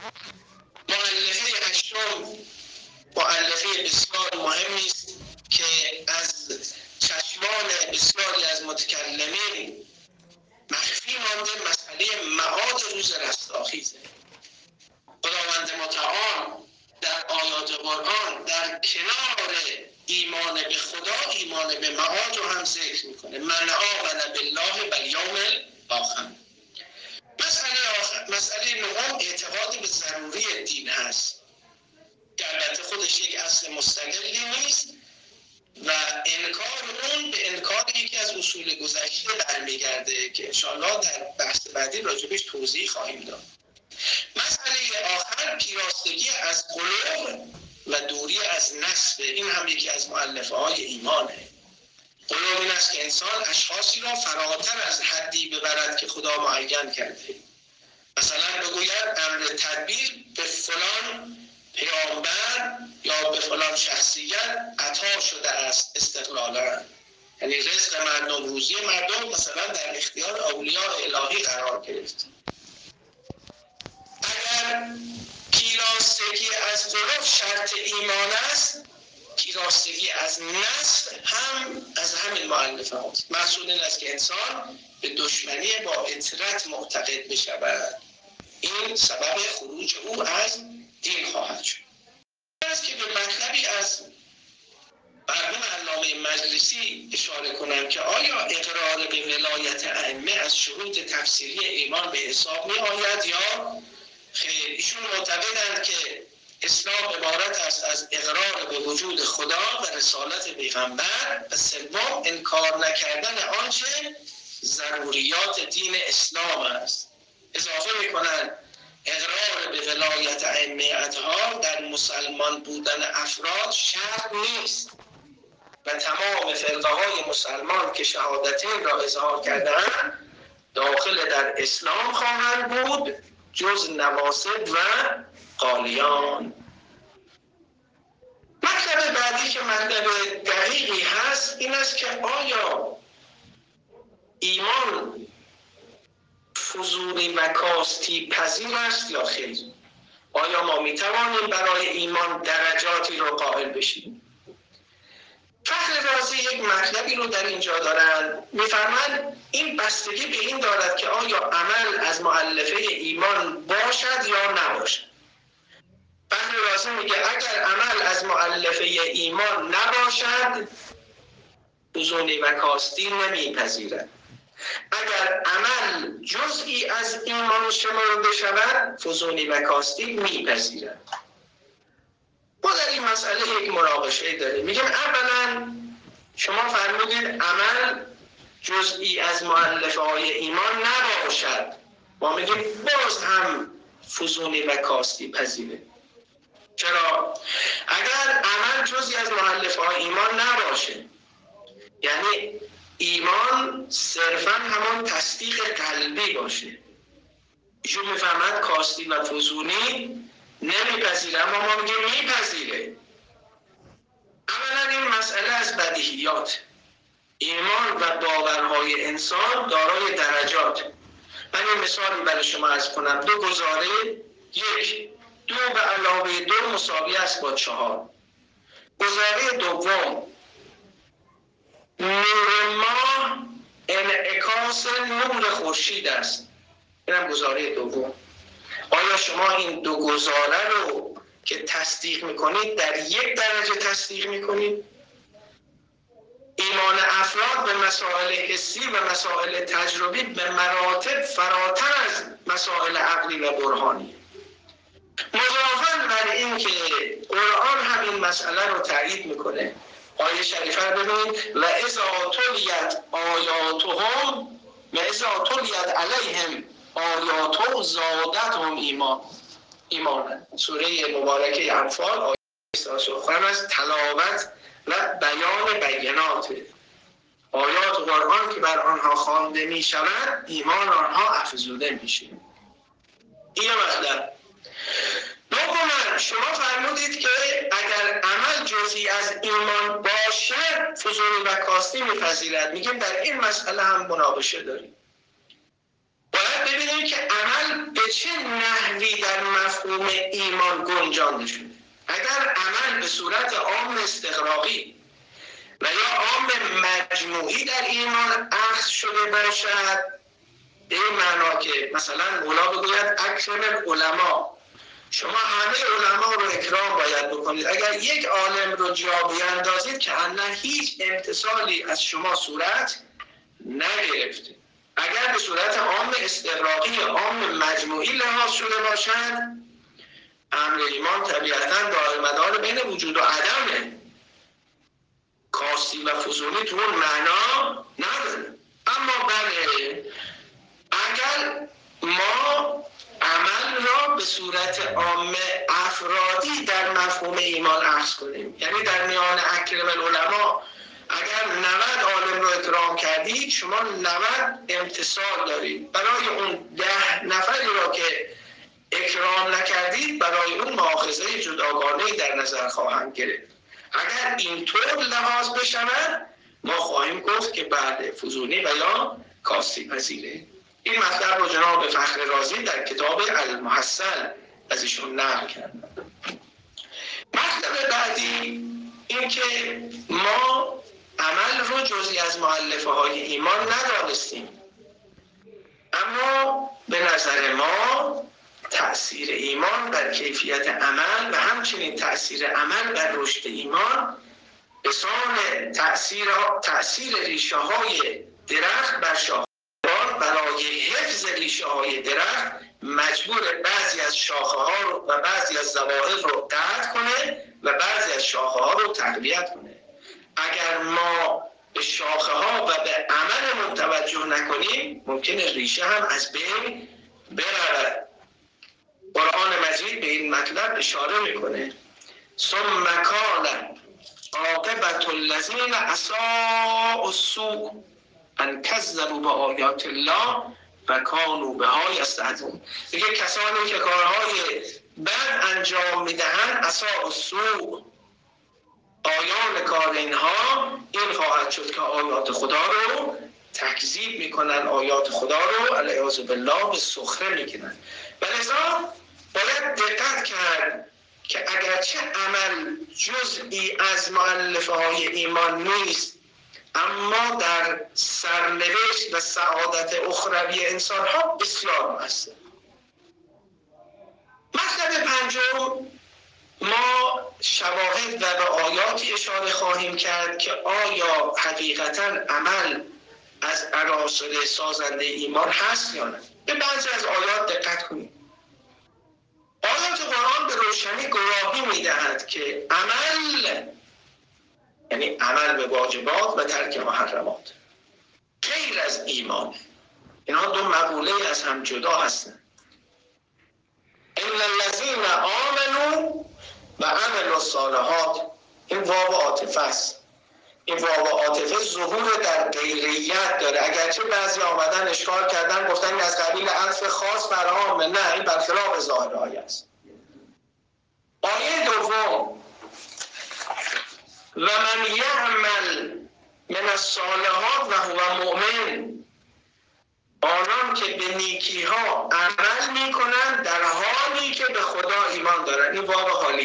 مؤلفه هشتم مؤلفه بسیار مهمی است که از چشمان بسیاری از متکلمین مخفی مانده، مسئله معاد روز رستاخیزه. خداوند متعال در آیات قرآن در کنار ایمان به خدا ایمان به معاد رو هم ذکر میکنه: من آمن بالله والیوم الاخر. مسئله آخر، مسئله نهم اعتقاد به ضروری دین هست که البته خودش یک اصل مستقلی نیست و انکار اون به انکار یکی از اصول گذشته برمیگرده که انشاءالله در بحث بعدی راجبش توضیح خواهیم داد. مسئله آخر پیراستگی از غلو و دوری از نسب. این هم یکی از مؤلفه های ایمانه. غلو این است که انسان اشخاصی را فراتر از حدی ببرد که خدا معین کرده. مثلا بگوید امر تدبیر به فلان پیامبر یا به فلان شخصیت عطا شده است استقلالا، یعنی رزق مردم، روزی مردم مثلا در اختیار اولیاء الهی قرار گرفت. اگر پیراستگی از عرف شرط ایمان است، پیراستگی از نسل هم از همین مؤلفه هاست. مقصود این است که انسان به دشمنی با اطرت معتقد بشود، این سبب خروج او از دین خواهد شد. است که به مطلبی از مرحوم علامه مجلسی اشاره کنم که آیا اقرار به ولایت ائمه از شروط تفسیری ایمان به حساب می آید یا خیر؟ ایشون معتقدند که اسلام عبارت است از اقرار به وجود خدا و رسالت پیغمبر و سوم انکار نکردن آنچه ضروریات دین اسلام است. اضافه میکنند اقرار به ولایت ائمه اطهار در مسلمان بودن افراد شرط نیست و تمام فرقه های مسلمان که شهادتین را اظهار کردند داخل در اسلام خواهند بود جز نواصب و قالیان. مطلب بعدی که مطلب دقیقی هست این است که آیا ایمان فضولی و کاستی پذیر است یا خیر؟ آیا ما می توانیم برای ایمان درجاتی رو قائل بشیم؟ فخر رازی یک مطلبی رو در اینجا دارن، میفرمایند این بستگی به این دارد که آیا عمل از مؤلفه ایمان باشد یا نباشد. فخر رازی میگه اگر عمل از مؤلفه ایمان نباشد فضولی و کاستی نمیپذیرد، اگر عمل جزئی از ایمان شمرده شود فضولی و کاستی میپذیرد. ما در این مسئله یک مناقشه داریم. میگیم اولا شما فرمودید عمل جزئی از مؤلفه های ایمان نباشد، ما میگیم باز هم فضولی و کاستی پذیره. چرا؟ اگر عمل جزئی از مؤلفه های ایمان نباشه یعنی ایمان صرفا همون تصدیق قلبی باشه، ایشون میفهمد کاستی و فضولی نمیپذیره، اما ما میگیم میپذیره. اولا این مسئله از بدیهیات، ایمان و باورهای انسان دارای درجات. من این مثالی برای شما عرض کنم. دو گزاره، یک دو به علاوه دو مساوی است با چهار. گزاره دوم نور ماه انعکاس نور خورشید است. اینم گزاره دوم. آیا شما این دو گزاره رو که تصدیق میکنید در یک درجه تصدیق میکنید؟ ایمان افراد به مسائل حسی و مسائل تجربی به مراتب فراتر از مسائل عقلی و برهانی. مضافاً بر این که قرآن همین مسئله رو تایید میکنه. آیه شریفه رو ببینید و اذا تلیت آیاتهم و اذا تلیت علیهم آیاتهم زادتهم ایمان ایمان. سوره مبارکه انفال آیه سخن از تلاوت و بیان بینات آیات قرآن که بر آنها خوانده می شود ایمان آنها افزوده می شود. این مطلب. دوما شما فرمودید که اگر عمل جزئی از ایمان باشد فضولی و کاستی میپذیرد. میگیم در این مسئله هم مناقشه داریم. باید ببینیم که عمل به چه نحوی در مفهوم ایمان گنجانده شده. اگر عمل به صورت عام استغراقی و یا عام مجموعی در ایمان اخذ شده باشد به این معنا که مثلا مولا بگوید اکرم العلماء، شما همه علما رو اکرام باید بکنید، اگر یک عالم رو جا بیاندازید که اصلا هیچ امتثالی از شما صورت نگرفته. اگر به صورت عام استغراقی عام مجموعی لحاظ شده باشد امر ایمان طبیعتاً دائرمدار بین وجود و عدمه، کاستی و فضولی تو اون معنا نداره. اما بله اگر ما عمل را به صورت عام افرادی در مفهوم ایمان اخذ کنیم، یعنی در میان اکرم العلماء اگر نود عالم رو اکرام کردید شما نود امتصال دارید. برای اون ده نفری را که اکرام نکردید برای اون مؤاخذه جداگانه در نظر خواهند گرفت. اگر اینطور لحاظ بشود ما خواهیم گفت که بعد فزونی و یا کاستی پذیره. این مطلب رو جناب فخر رازی در کتاب المحصل از ایشون نقل کردن. مطلب بعدی این که ما عمل رو جزئی از مؤلفه های ایمان ندانستیم، اما به نظر ما تأثیر ایمان بر کیفیت عمل و همچنین تأثیر عمل بر رشد ایمان به سان تأثیر, تأثیر ریشه های درخت بر شاخه برای حفظ ریشه های درخت مجبور بعضی از شاخه ها رو و بعضی از ظواهر رو قطع کنه و بعضی از شاخه ها رو تقویت کنه. اگر ما به شاخه ها و به عمل متوجه نکنیم ممکنه ریشه هم از بین برود. قرآن مجید به این مطلب اشاره میکنه. ثم کان عاقبة الذین اساءوا السوء ان کذبوا بآیات الله و کانوا بها یستهزئون. دیگه کسانی که کارهای بد انجام میدهند اساء السوء، آیان کار اینها این خواهد شد که آیات خدا رو تکذیب میکنن، آیات خدا رو علیاذ بالله به سخره میگیرن. و لذا باید دقت کرد که اگرچه عمل جزئی از مؤلفه های ایمان نیست، اما در سرنوشت و سعادت اخروی انسان ها بسیار مؤثر. مطلب پنجم، ما شواهد و به آیاتی اشاره خواهیم کرد که آیا حقیقتاً عمل از عناصر سازنده ایمان هست یا نه. به بعضی از آیات دقت کنید. آیات قرآن به روشنی گواهی می‌دهد که عمل یعنی عمل به واجبات و ترک محرمات غیر از ایمان. اینها دو مقوله از هم جدا هستند. ان الذين آمنوا و عملوا الصالحات، این واو عاطفه است. این واو عاطفه ظهور در غیریت داره. اگرچه بعضی آمدن اشکال کردن گفتن این از قبیل عطف خاص بر عامه، نه، این برخلاف ظاهر آیه است. آیه دوم و من یعمل من الصالحات و هو مؤمن، آنان که به نیکی ها عمل می کنند در حالی که به خدا ایمان دارند. این واو حالیه.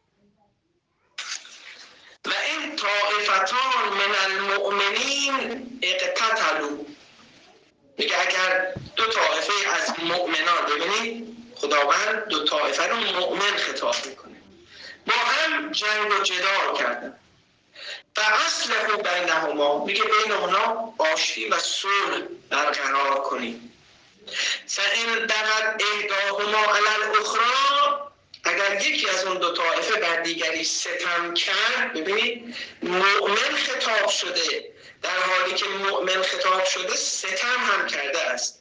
و این طائفتان من المؤمنین اقتتلوا، میگه اگر دو طائفه از مؤمنان، ببینید خداوند دو طائفه رو مؤمن خطاب میکنه، با هم جنگ و جدال کردن. و اصلح بینهما، میگه بین اونا آشتی و صلح برقرار کنید. فإن بغت احداهما علی الاخری، اگر یکی از اون دو طایفه بر دیگری ستم کرد، ببینید مؤمن خطاب شده، در حالی که مؤمن خطاب شده ستم هم کرده است.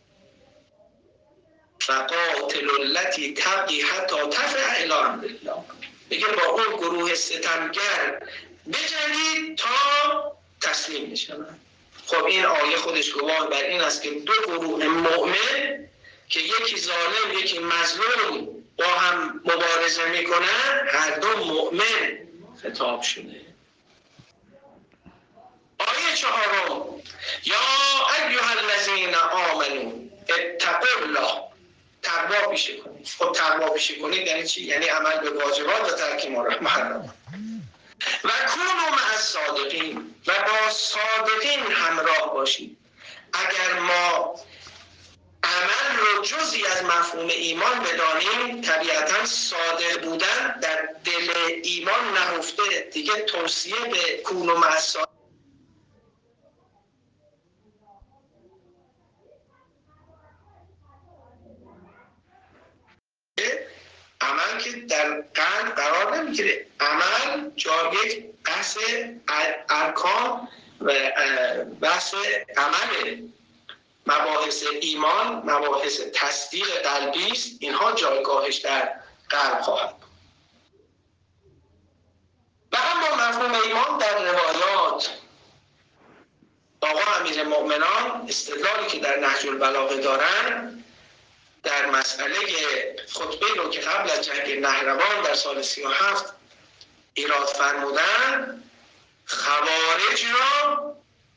فقاتل التی تبغی حتی تفع الی امر الله، میگه با اون گروه ستمگر بجنگید تا تسلیم بشن. خب این آیه خودش گواه بر این است که دو گروه مؤمن که یکی ظالم یکی مظلوم با هم مبارزه میکنن، هر دو مؤمن خطاب شده. آیه چهارم یا ایها الذین آمنوا اتقوا الله، تقوا پیشه کنید. خب تقوا پیشه کنید یعنی چی؟ یعنی عمل به واجبات و ترک محرمات. و کونوا مع الصادقین، و با صادقین همراه باشید. اگر ما عمل رو جزئی از مفهوم ایمان بدانیم، طبیعتاً صادق بودن در دل ایمان نهفته. دیگه توصیه به کونوا مع الصادقین عمل که در قلب قرار نمیگیره. عمل جا یک بحث ارکان و بحث عمله. مباحث ایمان، مباحث تصدیق قلبی است، اینها جایگاهش در قلب خواهد. و اما مفهوم ایمان در روایات آقا امیر مؤمنان استدلالی که در نهج البلاغه دارن در مسئله خطبه رو که قبل از جنگ نهروان در سال سی و هفت ایراد فرمودن، خوارج را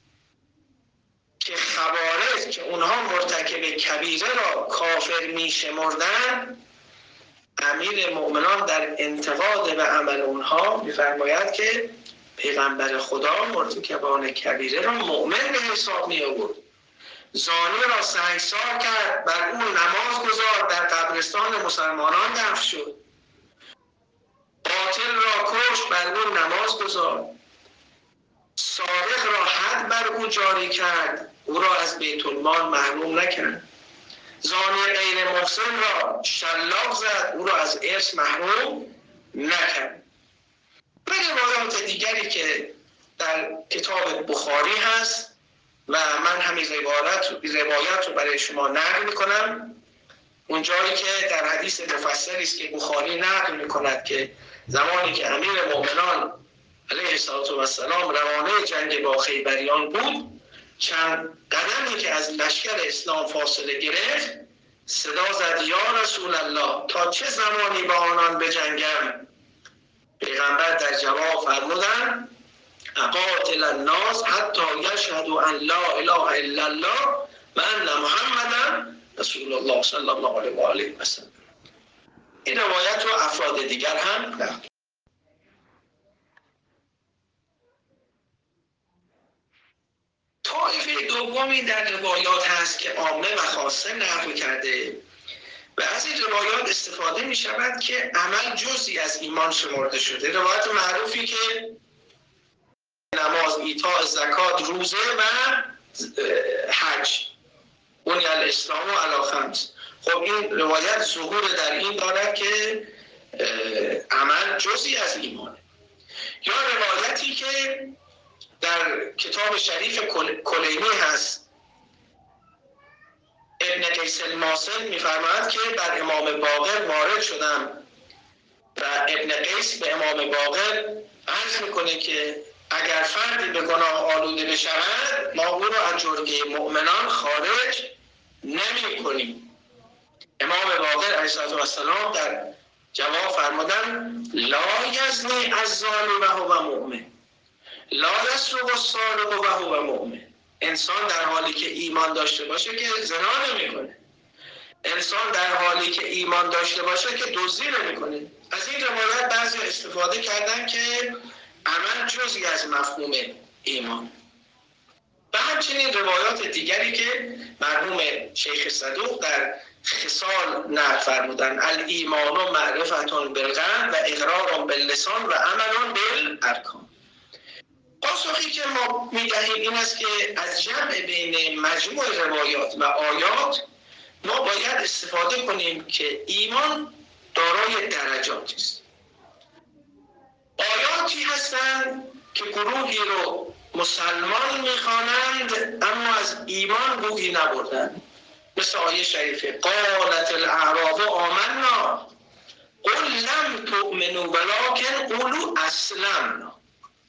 که خوارج که اونها مرتکب کبیره را کافر می شمردن، امیر مؤمنان در انتقاد به عمل اونها می‌فرماید که پیغمبر خدا مرتکبان کبیره را مؤمن به حساب می آورد. زانی را سنگسار کرد، بر اون نماز گذارد، در قبرستان مسلمانان دفن شد. قاتل را کشت، بر اون نماز گذارد. سارق را حد بر او جاری کرد، او را از بیت المال محروم نکرد. زانی غیر محسن را شلاق زد، او را از ارث محروم نکرد. و روایات دیگری که در کتاب بخاری هست و من همین روایت روایت رو برای شما نقل میکنم. اون جایی که در حدیث مفصلی است که بخاری نقل میکند که زمانی که امیر مؤمنان علیه السلام روانه جنگ با خیبریان بود، چند قدمی که از لشکر اسلام فاصله گرفت، صدا زد یا رسول الله تا چه زمانی با آنان بجنگم؟ پیغمبر در جواب فرمودند اقاتل الناس حتی یشهدوا ان لا اله الا الله و ان محمدا رسول الله صلی الله علیه و آله و سلم. این روایت رو افراد دیگر هم نقل. طایفه دومی در روایات هست که عامه و خاصه نقل کرده و از این روایات استفاده می شود که عمل جزئی از ایمان شمرده شده. روایت معروفی که نماز، ایتاء زکات، روزه و حج بنی الاسلام علی خمس. خب این روایت ظهور در این دارد که عمل جزئی از ایمانه. یا روایتی که در کتاب شریف کلینی هست، ابن قیس الماسن می‌فرماید که بر امام باقر وارد شدم و ابن قیس به امام باقر عرض میکنه که اگر فردی به گناه آلوده بشود ما او را از جرگه مؤمنان خارج نمی کنیم. امام باقر علیه السلام در جواب فرمودن لا یزنی الزانی و هو مؤمن لا یسرق السارق و هو مؤمن. انسان در حالی که ایمان داشته باشه که زنا نمیکنه. انسان در حالی که ایمان داشته باشه که دزدی نمیکنه. از این روایت بعضی استفاده کردن که عمل جزئی از مفهوم ایمان. و همچنین روایات دیگری که مرحوم شیخ صدوق در خصال نقل فرمودن الایمان معرفتون بالقلب و اقرار باللسان و عمل بالارکان. پاسخی که ما میدهیم این است که از جمع بین مجموع روایات و آیات ما باید استفاده کنیم که ایمان دارای درجاتی است. آیاتی هستند که گروهی رو مسلمان میخوانند اما از ایمان بویی نبردند، مثل آیه شریفه قالت الاعراب آمنا قل لم تؤمنوا ولکن قولوا اسلمنا.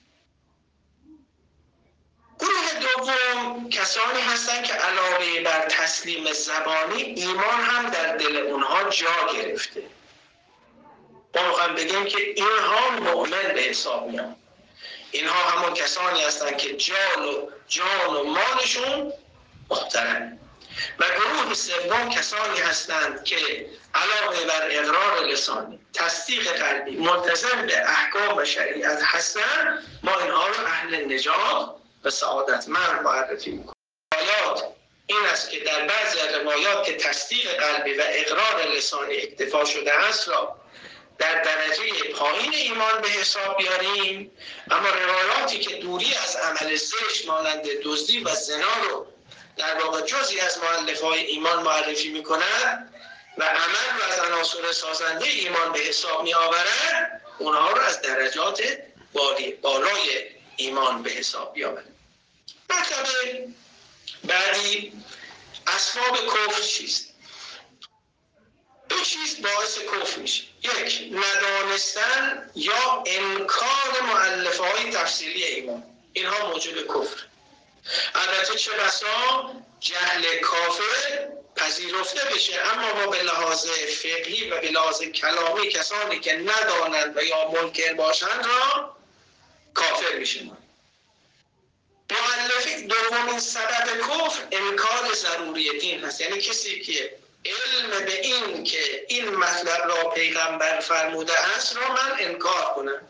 گروه دوم کسانی هستند که علاوه بر تسلیم زبانی ایمان هم در دل اونها جا گرفته. ما میخوایم بگیم که اینها مؤمن به حساب میان. اینها همون کسانی هستند که جان و جان و مالشون محترم. و گروه سوم کسانی هستند که علاوه بر اقرار لسانی، تصدیق قلبی، ملتزم به احکام و شریعت هستند، ما اینها رو اهل نجات و سعادتمند معرفی میکنیم. آیات این است که در بعضی روایات که تصدیق قلبی و اقرار لسانی اکتفا شده است را در درجه پایین ایمان به حساب بیاریم، اما روایاتی که دوری از عمل زشت مانند دزدی و زنا رو در واقع جزئی از مؤلفه‌های ایمان معرفی می‌کند و عمل رو از عناصر سازنده ایمان به حساب می‌آورد، اونها رو از درجات بالای ایمان به حساب بیاورد. مرتبه بعدی اسباب کفر چیست؟ دو چیز باعث کفر میشه. یک، ندانستن یا انکار مؤلفه‌های تفسیری ایمان، اینها موجب کفر. البته چه بسا جهل کافر پذیرفته بشه، اما ما به لحاظ فقهی و به لحاظ کلامی کسانی که ندانند و یا منکر باشند را کافر میشن. مؤلفه دومین سبب کفر انکار ضروری دین هست، یعنی کسی که علم به این که این مطلب را پیغمبر فرموده است را من انکار کنم،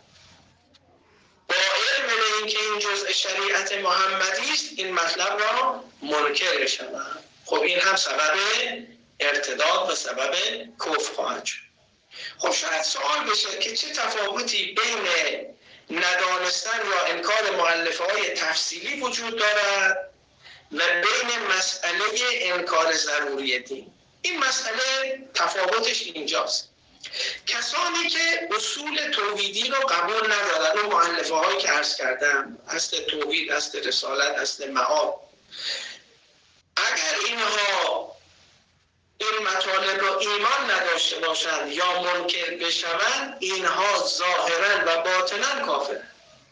با علم به این که این جزء شریعت محمدی است این مطلب را منکر بشم، خب این هم سبب ارتداد و سبب کفر خواهد شد. خب شاید سوال بشه که چه تفاوتی بین ندانستن یا انکار مؤلفه های تفصیلی وجود دارد و بین مسئله انکار ضروری دین. این مسئله تفاوتش اینجاست. کسانی که اصول توحیدی رو قبول ندارن، اون مؤلفه هایی که عرض کردم، اصل توحید، اصل رسالت، اصل معاد، اگر اینها این مطالب رو ایمان نداشته باشند یا منکر بشوند، اینها ظاهرا و باطنا کافر.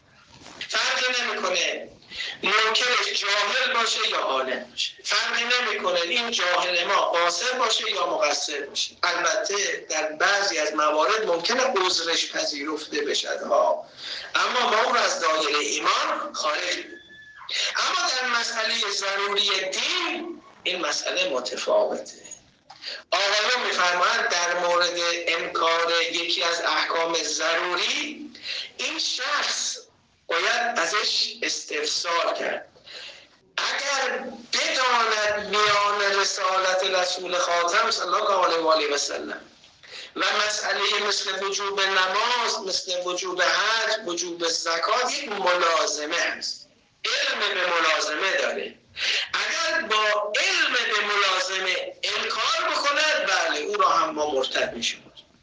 فرقی نمیکنه منکرش جاهل باشه یا عالم باشه، فرقی نمیکنه این جاهل ما قاصر باشه یا مقصر باشه. البته در بعضی از موارد ممکنه عذرش پذیرفته بشد ها، اما ما اون از دایره ایمان خارج. اما در مسئله ضروری دین این مسئله متفاوته. آقایون میفرمایند در مورد انکار یکی از احکام ضروری این شخص باید ازش استفسار کرد. اگر بداند میان رسالت رسول خاتم صلی الله علیه و آله و سلم و مسئله مثل وجوب نماز، مثل وجوب حج، وجوب زکات یک ملازمه است، علم به ملازمه داره، اگر با علم به ملازمه انکار بکند بله او را هم ما مرتد میشود.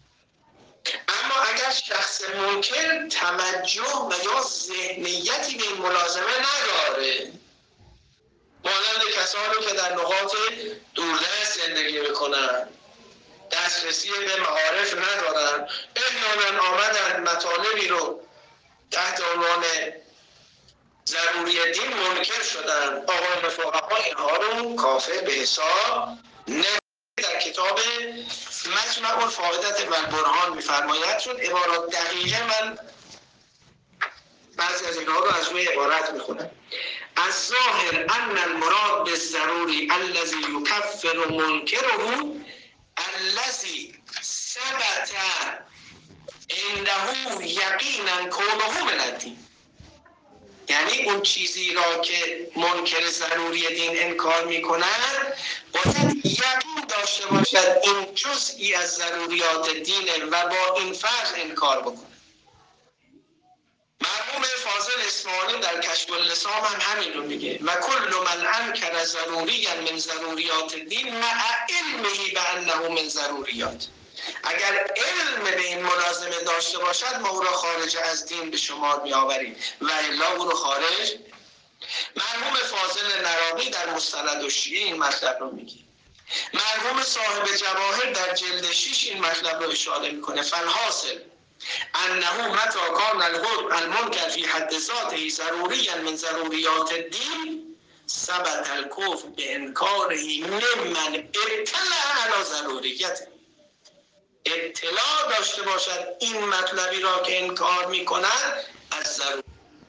اما اگر شخص منکر توجه و یا ذهنیتی به این ملازمه نداره، مانند کسانی که در نقاط دوردست زندگی میکنن، دسترسی به معارف ندارن، احیانا آمدن مطالبی رو تحت عنوان ضروری دین منکر شدن، آقایان فقها اینها رو کافر به حساب نمی‌کنند. در کتاب مجمع الفائدة و البرهان می‌فرماید، چون عبارات دقیقه من بعضی از اینها رو از روی عبارت میخونم. از ظاهر ان المراد بالضروری الذي يكفر منکره الذي ثبت عنده یقینا کونه من الدین، یعنی اون چیزی را که منکر ضروری دین انکار میکنند باید یقین داشته باشد این جزئی از ضروریات دینه و با این فرض انکار بکنه. مرحوم فاضل اسماعیلی در کشف اللسان هم همین رو میگه و کل من انکر ضروری من ضروریات دین مع علمه بانه من ضروریات. اگر علم به این ملازمه داشته باشد ما او را خارج از دین به شمار می آوریم و الا او را خارج. مرحوم فاضل نراقی در مستند الشیعه این مطلب رو میگه. مرحوم صاحب جواهر در جلد شش این مطلب رو اشاره میکنه. فالحاصل انه متى كان المنکر فی حد ذاته ضروری من ضروریات الدین ثبت الکفر بانکاره ممن اطلع علی ضروریته. اطلاع داشته باشد این مطلبی را که انکار می کند از ضرور.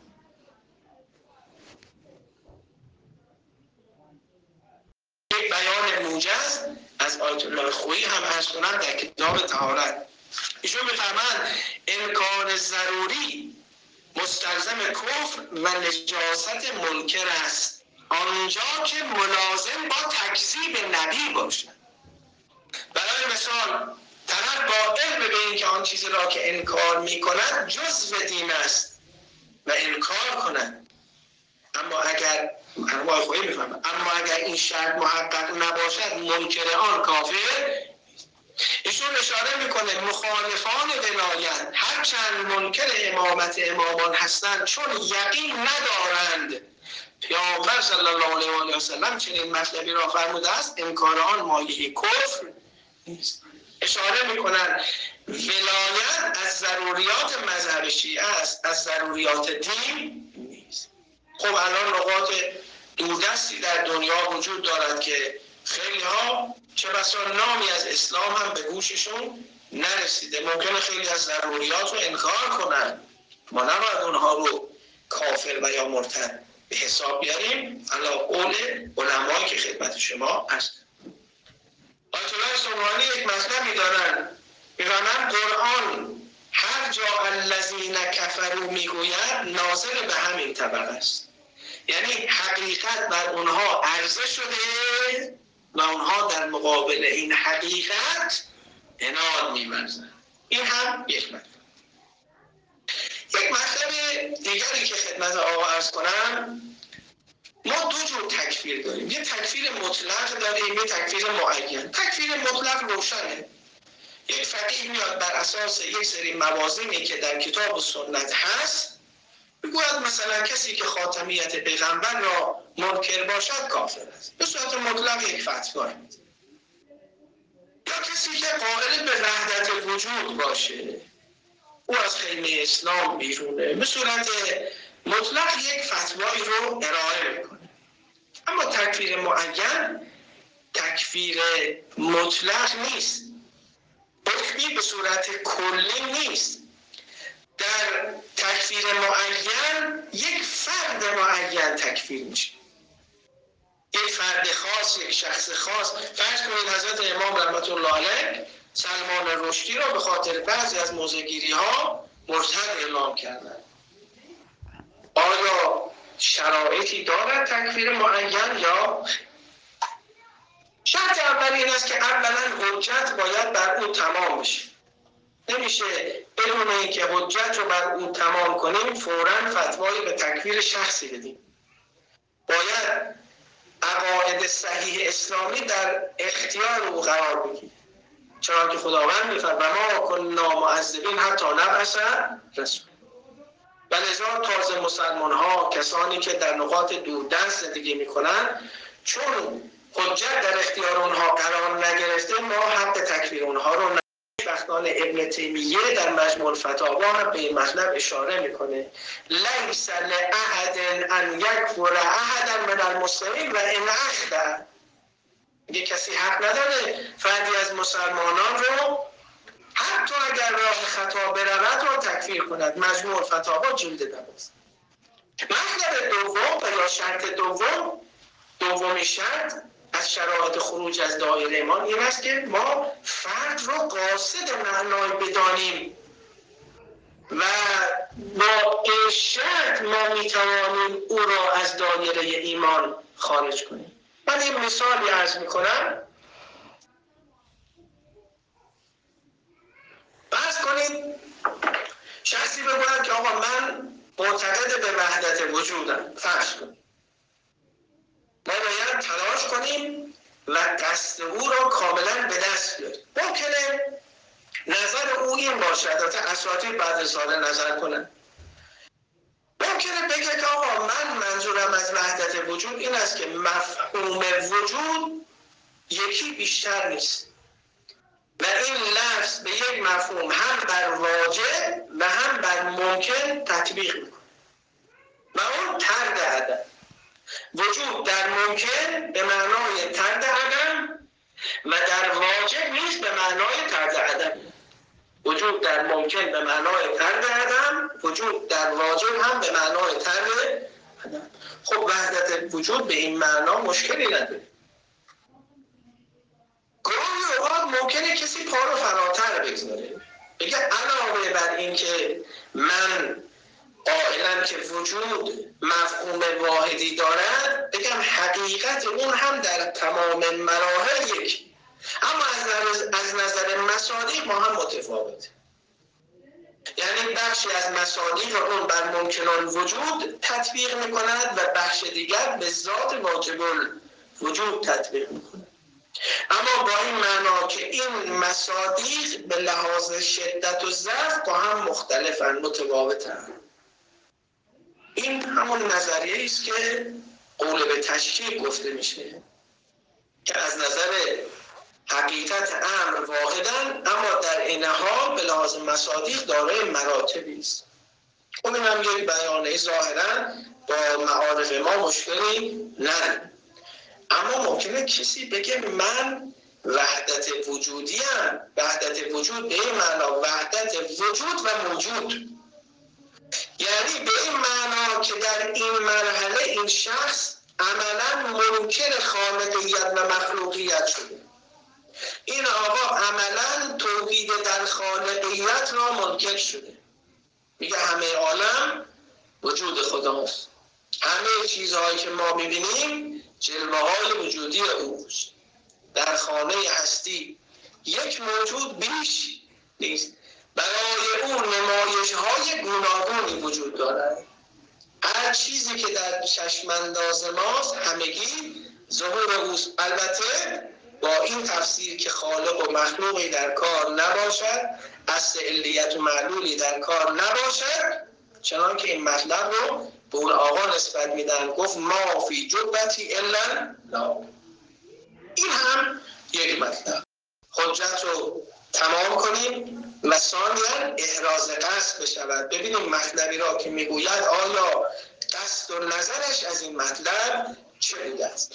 یک بیان موجز از آیت الله خویی هم عرض کنم در کتاب طهارت. ایشون می‌فرمایند انکار ضروری مستلزم کفر و نجاست منکر است آنجا که ملازم با تکذیب نبی باشد. برای مثال طرف با علم به این که آن چیزی را که انکار می کند جزء دین است و انکار کند، اما اگر اما اگر این شرط محقق نباشد منکر آن کافر. ایشون اشاره میکنه مخالفان ولایت هرچند منکر امامت امامان هستند چون یقین ندارند پیامبر صلی الله علیه و آله و سلم چنین مطلبی را فرموده است، انکار آن مایه کفر نیست. اشاره میکنن ولایت از ضروریات مذهب شیعه است، از ضروریات دین نیست. خب الان نقاط دوردستی در دنیا وجود دارد که خیلی ها چه بسا نامی از اسلام هم به گوششون نرسیده. ممکنه خیلی از ضروریات رو انکار کنن، ما نباید اونها رو کافر و یا مرتد به حساب بیاریم علی قول علمایی که خدمت شما هست. آیت الله سبحانی یک مطلبی دارن، می‌فرمایند قرآن هر جا الذین کفروا میگوید ناظر به همین طبقه است، یعنی حقیقت بر اونها عرضه شده و اونها در مقابل این حقیقت عناد می‌ورزند. این هم یک مطلب. یک مطلب دیگری که خدمت آقا عرض کنم، ما دو جور تکفیر داریم، یه تکفیر مطلق داریم، یه تکفیر معین. تکفیر مطلق روشنه، یک فقیه میاد بر اساس یک سری موازینی که در کتاب و سنت هست بگوید مثلا کسی که خاتمیت پیغمبر را منکر باشد کافر است، به صورت مطلق یک فتوا. یا کسی که قائل به وحدت وجود باشه، او از خیمه اسلام بیرونه، به صورت مطلق یک فتوایی رو ارائه میکنه. اما تکفیر معین تکفیر مطلق نیست، حکمی به صورت کلی نیست. در تکفیر معین یک فرد معین تکفیر میشه، یک فرد خاص، یک شخص خاص. فرض کنید حضرت امام رحمت الله علیه سلمان رشدی را به خاطر بعضی از موضع‌گیری ها مرتد اعلام کردند. آیا شرایطی دارد تکفیر معین یا؟ شرط اول این است که اولا حجت باید بر او تمام بشه. نمیشه بدون اینکه حجت رو بر او تمام کنیم فوراً فتوایی به تکفیر شخصی بدیم. باید عقاید صحیح اسلامی در اختیار او قرار بگیره، چرا که خداوند می‌فرماید ما کنا معذبین حتی نبعث رسول. و لذا تازه مسلمان ها، کسانی که در نقاط دوردست زندگی میکنن، چون حجت در اختیار اونها قرار نگرفته، ما حق تکفیر اونها رو نداریم. وقتان ابن تیمیه در مجموع الفتاوا هم به این مطلب اشاره میکنه، لیس لأحد ان یکفر احدا من المسلمین و ان اخطأ. یه کسی حق نداره فردی از مسلمانان رو حتی اگر راه خطا برود را تکفیر کند. مجموع الفتاوا جلد دوازده. مطلب دوم و یا شرط دوم، دومی شرط از شرایط خروج از دایره ایمان این است که ما فرد را قاصد معنای بدانیم و با این شرط ما میتوانیم او را از دایره ایمان خارج کنیم. من این مثالی عرض میکنم. فرض کنید شخصی بگوید که آقا من معتقد به وحدت وجودم. فرض کنید ما باید تلاش کنیم و قصد او را کاملا به دست بیاریم. ممکنه نظر او این باشد، البته اساتید بعد سال نظر کنن، ممکنه بگه که آقا من منظورم از وحدت وجود این است که مفهوم وجود یکی بیشتر نیست و این لفظ به یک مفهوم هم بر واجب و هم بر ممکن تطبیق میکنه و اون طرد عدم. وجود در ممکن به معنای طرد عدم و در واجب نیست به معنای طرد عدم. وجود در ممکن به معنای طرد عدم، وجود در واجب هم به معنای طرد عدم. خب وحدت وجود به این معنا مشکلی نداره. گاهی اوقات ممکنه کسی پا رو فراتر بگذاره، بگه علاوه بر این که من قائلم که وجود مفهوم واحدی دارد، بگم حقیقت اون هم در تمام مراحل یک، اما از نظر, از نظر مصادیق ما هم متفاوت. یعنی بخشی از مصادیق اون بر ممکن الوجود تطبیق میکند و بخش دیگر به ذات واجب الوجود تطبیق میکند. اما با این معنا که این مصادیق به لحاظ شدت و ضعف با هم مختلفن، متفاوتن. این همون نظریه است که قول به تشکیل گفته میشه که از نظر حقیقت امر واحدن اما در این حال به لحاظ مصادیق دارای مراتبی است. خب این هم یک بیانه ظاهرا با معارف ما مشکلی نداره. اما ممکنه کسی بگه من وحدت وجودی هم. وحدت وجود به این معنا وحدت وجود و موجود، یعنی به این معنا که در این مرحله این شخص عملا منکر خالقیت و مخلوقیت شده. این آقا عملا توحید در خالقیت را منکر شده. میگه همه عالم وجود خداست، همه چیزهایی که ما میبینیم جلوه های وجودی اوست. در خانه هستی یک موجود بیش نیست، برای اون نمایش های گوناگونی وجود دارد. هر چیزی که در چشم انداز ماست همگی ظهور اوست، البته با این تفسیر که خالق و مخلوقی در کار نباشد، اصل علیت و معلولی در کار نباشد، چنان که این مطلب رو به اون آقا نسبت میدن، گفت ما فی جبتی الا لا. این هم یک مطلب. حجت رو تمام کنیم و ثانیاً احراز قصد بشود. ببینیم مطلبی را که میگوید آیا قصد و نظرش از این مطلب چه بوده است.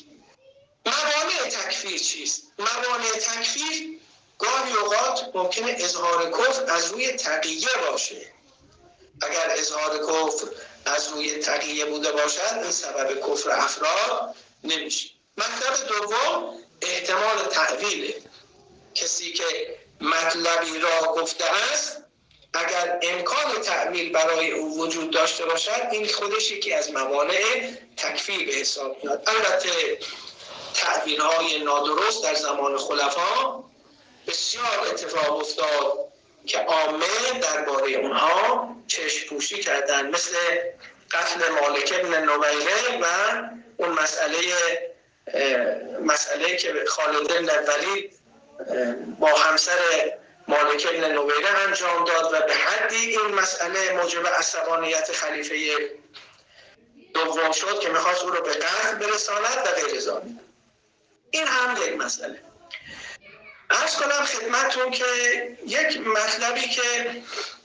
موانع تکفیر چیست؟ موانع تکفیر گاهی اوقات ممکنه اظهار کفر از روی تقیه باشه. اگر اظهار کفر از روی تقیه بوده باشد این سبب کفر افراد نمیشه. مطلب دوم احتمال تأویله. کسی که مطلبی را گفته است اگر امکان تأویل برای او وجود داشته باشد این خودش یکی از موانع تکفیر به حساب میاد. البته تأویل های نادرست در زمان خلفا بسیار اتفاق افتاد که عامه درباره اونها چشم پوشی کردن، مثل قتل مالک بن نویره و اون مسئله مسئله که خالد بن ولید با همسر مالک بن نویره انجام داد و به حدی این مسئله موجب عصبانیت خلیفه دوم شد که میخواست او رو به قتل برساند و غیر ذالک. این هم یک مسئله. عرض کنم خدمتتون که یک مطلبی که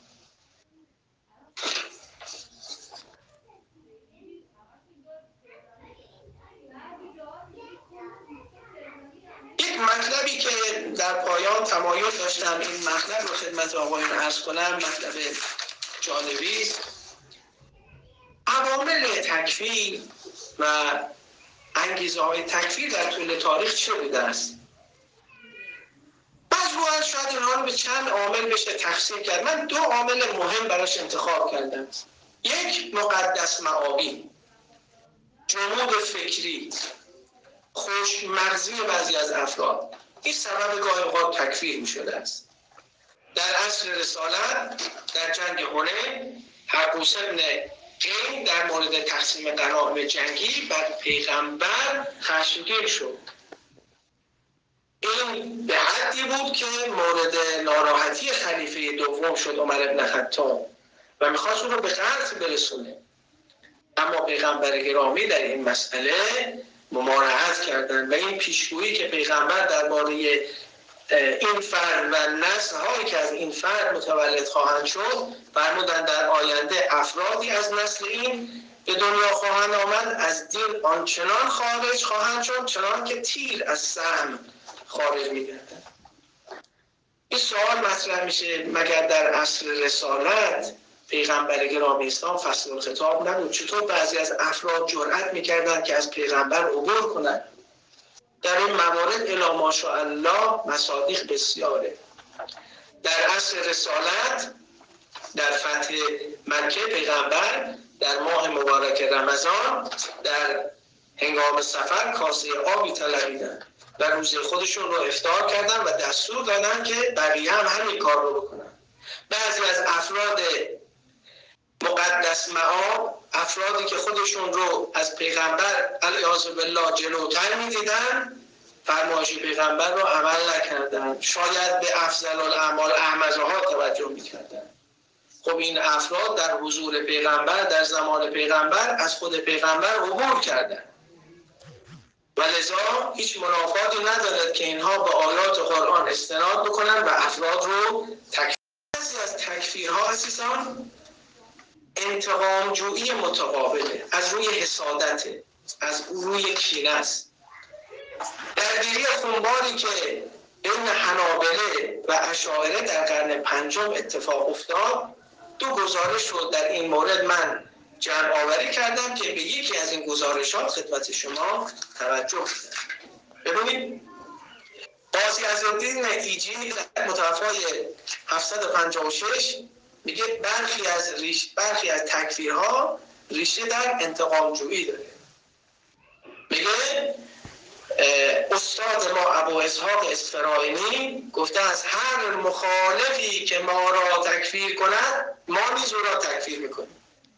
یک مطلبی که در پایان تمایل داشتم این مطلب رو خدمت آقایون عرض کنم، مطلب جالبی است. عوامل تکفیر و انگیزه های تکفیر در طول تاریخ چه بوده است؟ مجموعاً شاید اینها رو به چند عامل بشه تقسیم کرد. من دو عامل مهم براش انتخاب کردم. یک، مقدس معابی، جمود فکری، خوشمغزی بعضی از افراد. این سبب گاهی اوقات تکفیر می شده است. در عصر رسالت در جنگ حنین حقوس ابن قیم در مورد تقسیم غنایم جنگی بر پیغمبر خشمگین شد. این به حدی بود که مورد ناراحتی خلیفه دوم شد عمر بن خطاب و میخواست اون رو به قتل برسونه. اما پیغمبر گرامی در این مسئله ممانعت کردند و این پیشگویی که پیغمبر درباره این فرد و نسل‌هایی که از این فرد متولد خواهند شد فرمودند در آینده افرادی از نسل این به دنیا خواهند آمد، از دین آنچنان خارج خواهند شد چنان که تیر از سهم خارج می‌گردد. این سوال مطرح میشه مگر در عصر رسالت پیغمبر گرامی اسلام فصل الخطاب نبود؟ چطور بعضی از افراد جرأت می‌کردند که از پیغمبر عبور کنند؟ در این موارد الی ماشاءالله مصادیق بسیاره. در عصر رسالت در فتح مکه پیغمبر در ماه مبارک رمضان در هنگام سفر کاسه آبی طلبیدن و روزه خودشون رو افطار کردن و دستور دادن که بقیه هم همین کار رو بکنن. بعضی از افراد مقدس معاب، افرادی که خودشون رو از پیغمبر علیه بالله جلوتر می‌دیدن، فرمایش پیغمبر رو عمل نکردن، شاید به افضل الاعمال احمدها توجه می‌کردن. خب این افراد در حضور پیغمبر در زمان پیغمبر از خود پیغمبر عبور کردن و لذا هیچ منافاتی ندارد که اینها به آیات قرآن استناد بکنن و افراد رو تکفیر. بعضی از تکفیرها عزیزان انتقام جویی متقابله، از روی حسادته، از روی کینه است. درگیری خونباری که بین حنابله و اشاعره در قرن پنجم اتفاق افتاد، دو گزارش رو در این مورد من جمع آوری کردم که به یکی از این گزارشات خدمت شما توجه کنم. ببینید قاضی عزالدین ایجی در متوفای هفتصد و پنجاه و شش میگه برخی از ریش برخی از تکفیرها ریشه در انتقام جویی داره. میگه استاد ما ابو اسحاق اصفرائینی گفته از هر مخالفی که ما را تکفیر کند ما نیز او را تکفیر میکنیم.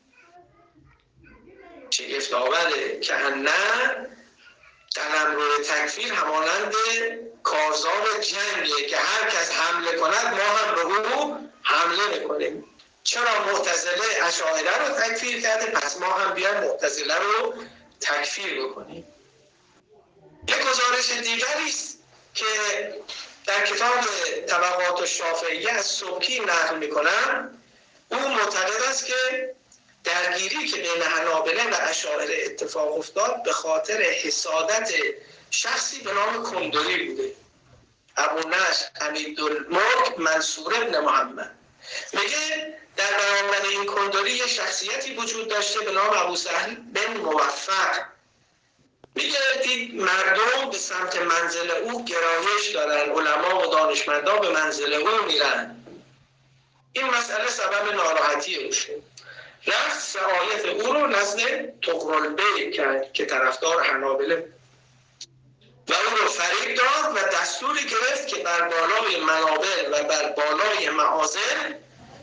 شگفت آوره که نه قلمرو تکفیر همانند کارزار جنگه که هر کس حمله کند ما هم به او حمله میکنیم. چرا معتزله اشاعره رو تکفیر کرده، پس ما هم بیایم معتزله رو تکفیر بکنیم. یک گزارش دیگری است که در کتاب طبقات الشافعیه از سبکی نقل میکنم. او معتقد است که درگیری که بین حنابله و اشاعره اتفاق افتاد به خاطر حسادت شخصی به نام کندری بوده. ابو نصر حمیدالملک منصور ابن محمد میگه در برابر این کندری یک شخصیتی وجود داشته به نام ابو سهل بن موفق. میگه دید مردم به سمت منزل او گرایش دارن، علما و دانشمندان به منزل او میرن. این مسئله سبب ناراحتی او شد. رفت سعایت او رو نزد طغرالبیگ کرد که طرفدار حنابله و او رو فریب داد و دستوری گرفت که بر بالای منابر و بر بالای معاذر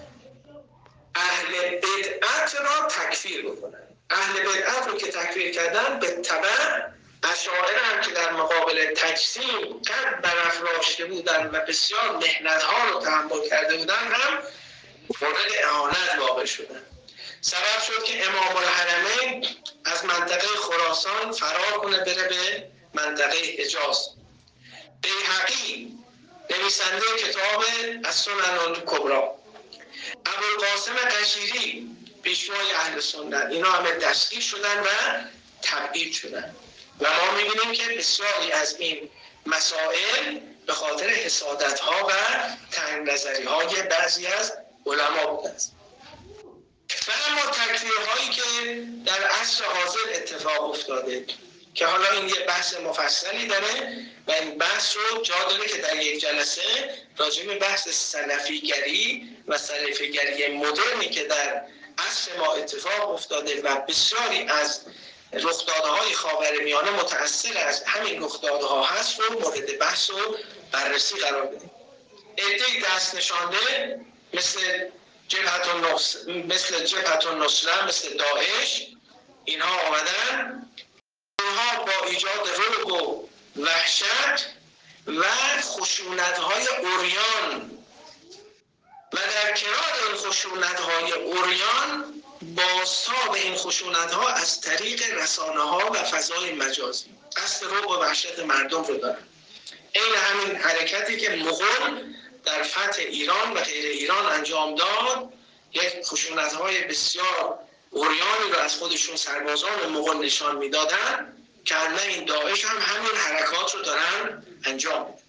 اهل بدعت را تکفیر بکنن. اهل بدعت رو که تکفیر کردن به تبع اشاعره هم که در مقابل تجسیم قد برافراشته بودن و بسیار محنت‌ها رو تحمل کرده بودن هم مورد اهانت واقع شدن. سبب شد که امام الحرمین از منطقه خراسان فرار کنه بره به منطقه حجاز. بیهقی نویسنده کتاب السنن الکبری، ابوالقاسم قشیری پیشوای اهل سنت، اینا همه دستگیر شدن و تبعید شدن و ما میبینیم که بسیاری از این مسائل به خاطر حسادت ها و تنگ نظری های بعضی از علما بودند. و اما تکفیرهایی که در عصر حاضر اتفاق افتاده که حالا این یه بحث مفصلی داره و این بحث رو جا داره که در یک جلسه راجع به بحث سلفیگری و سلفیگری مدرنی که در عصر ما اتفاق افتاده و بسیاری از رخدادهای خاورمیانه متأثر از همین رخدادها هست رو مورد بحث و بررسی قرار بدیم. عده‌ای دست نشانده مثل جبهت النصره مثل جبهت النصره مثل داعش اینها آمدن، اینها با ایجاد رعب و وحشت و خشونت‌های عریان و در کنار این خشونت‌های عریان بازتاب این خشونت‌ها از طریق رسانه‌ها و فضای مجازی قصد رعب و وحشت مردم رو دارن. این همین حرکتی که مغول در فتح ایران و غیر ایران انجام داد، یک خشونت‌های بسیار عریانی رو از خودشون سربازان مغول نشان میدادن که نه این داعش هم همین حرکات رو دارن انجام میدن.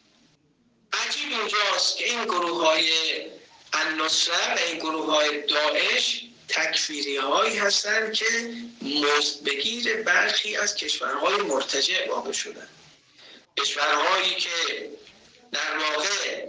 عجیب اینجاست که این گروه‌های النصره و این گروه‌های داعش تکفیری هایی هستند که مزد بگیر برخی از کشورهای مرتجع واقع شدن. کشورهایی که در واقع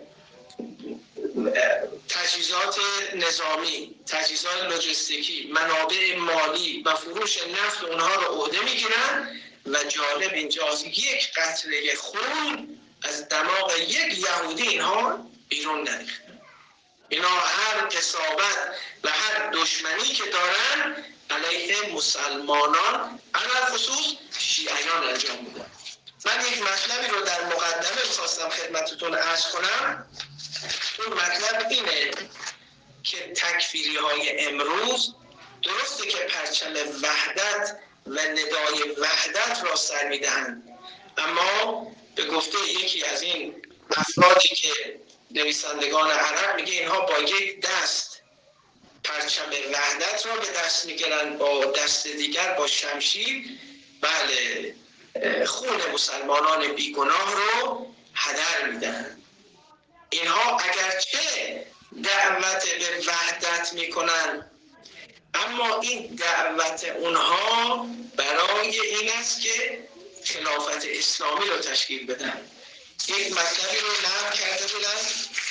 تجهیزات نظامی، تجهیزات لوجستیکی، منابع مالی و فروش نفت اونها رو عهده میگیرن و جالب اینجاست یک قطره خون از دماغ یک یهودی اینها بیرون نریختن. اینا هر قساوت و هر دشمنی که دارن علیه مسلمانان علل خصوص شیعیان انجام میدن. من یک مطلبی رو در مقدمه خواستم خدمتتون عرض کنم. اون مطلب اینه که تکفیری های امروز درسته که پرچم وحدت و ندای وحدت را سر میدهند، اما به گفته یکی از این افرادی که نویسندگان عرب میگه اینها با یک دست پرچم وحدت را به دست میگیرن، با دست دیگر با شمشیر بله خون مسلمانان بیگناه رو هدر میدن. اینها اگرچه دعوت به وحدت میکنن، اما این دعوت اونها برای این است که خلافت اسلامی رو تشکیل بدن. یک مطلبی رو نقل کرده بودن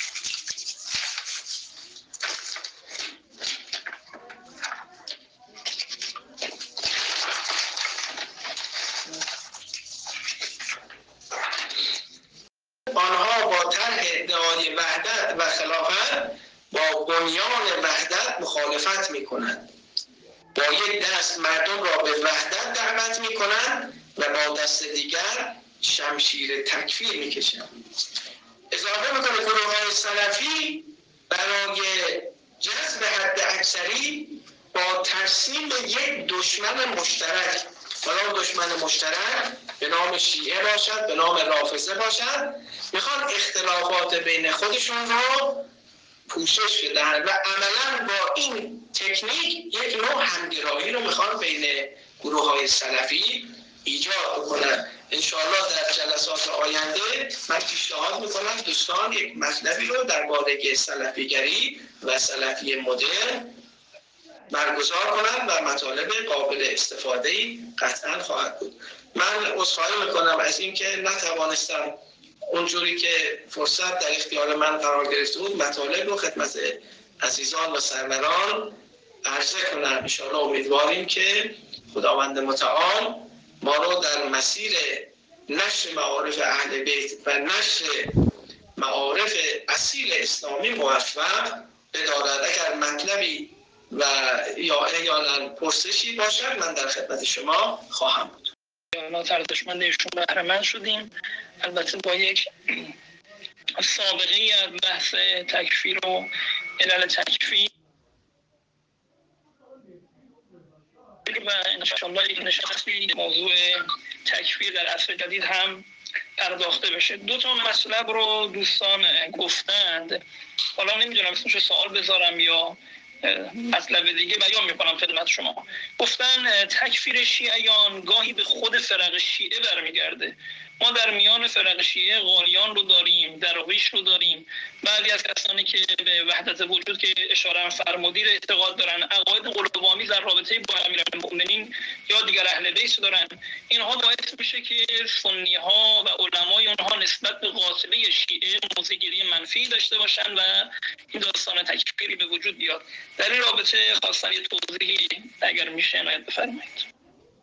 آنها با طرح ادعای وحدت و خلافت با بنیان وحدت مخالفت میکنند، با یک دست مردم را به وحدت دعوت میکنند و با دست دیگر شمشیر تکفیر میکشند. اضافه میکنه گروه های سلفی برای جذب حد اکثری با ترسیم یک دشمن مشترک، حالا دشمن مشترک به نام شیعه باشد، به نام رافضه باشد، میخوان اختلافات بین خودشون رو پوشش بدن و عملا با این تکنیک یک نوع همگرایی رو میخوان بین گروه های سلفی ایجاد بکنن. انشاءالله در جلسات آینده من پیشنهاد میکنم دوستان یک مطلبی رو درباره سلفیگری و سلفی مدرن برگزار کنند و مطالب قابل استفاده‌ای قطعا خواهد بود. من عذرخواهی میکنم از اینکه نتوانستم اونجوری که فرصت در اختیار من قرار گرفته بود مطالب رو خدمت عزیزان و سروران عرضه کنم. ان شاءالله امیدواریم که خداوند متعال ما رو در مسیر نشر معارف اهل بیت و نشر معارف اصیل اسلامی موفق بدارد. اگر مطلبی و یا احیانا پرسشی باشد من در خدمت شما خواهم بود. ما تردشمند ایشون بهره مند شدیم، البته با یک سابقه ای از بحث تکفیر و علل تکفیر و انشاءالله یک نشستی موضوع تکفیر در عصر جدید هم پرداخته بشه. دو تا مطلب رو دوستان گفتند، حالا نمیدونم اسمش سوال بذارم یا مطلب دیگه بیان میکنم خدمت شما. گفتن تکفیر شیعیان گاهی به خود فرق شیعه برمیگرده. ما در میان فرق شیعه قالیان رو داریم، درویش رو داریم، بعضی از کسانی که به وحدت وجود که اشاره فرمودید اعتقاد دارن، عقاید قلوب‌آمیز در رابطه با امیرالمؤمنین یا دیگر اهل بیت دارن. اینها باعث میشه که سنی ها و علمای اونها نسبت به قاطبه شیعه موضع‌گیری منفی داشته باشن و این داستان تکفیری به وجود بیاد. در این رابطه خواستم یه توضیحی اگر میشه عنایت بفرمایید.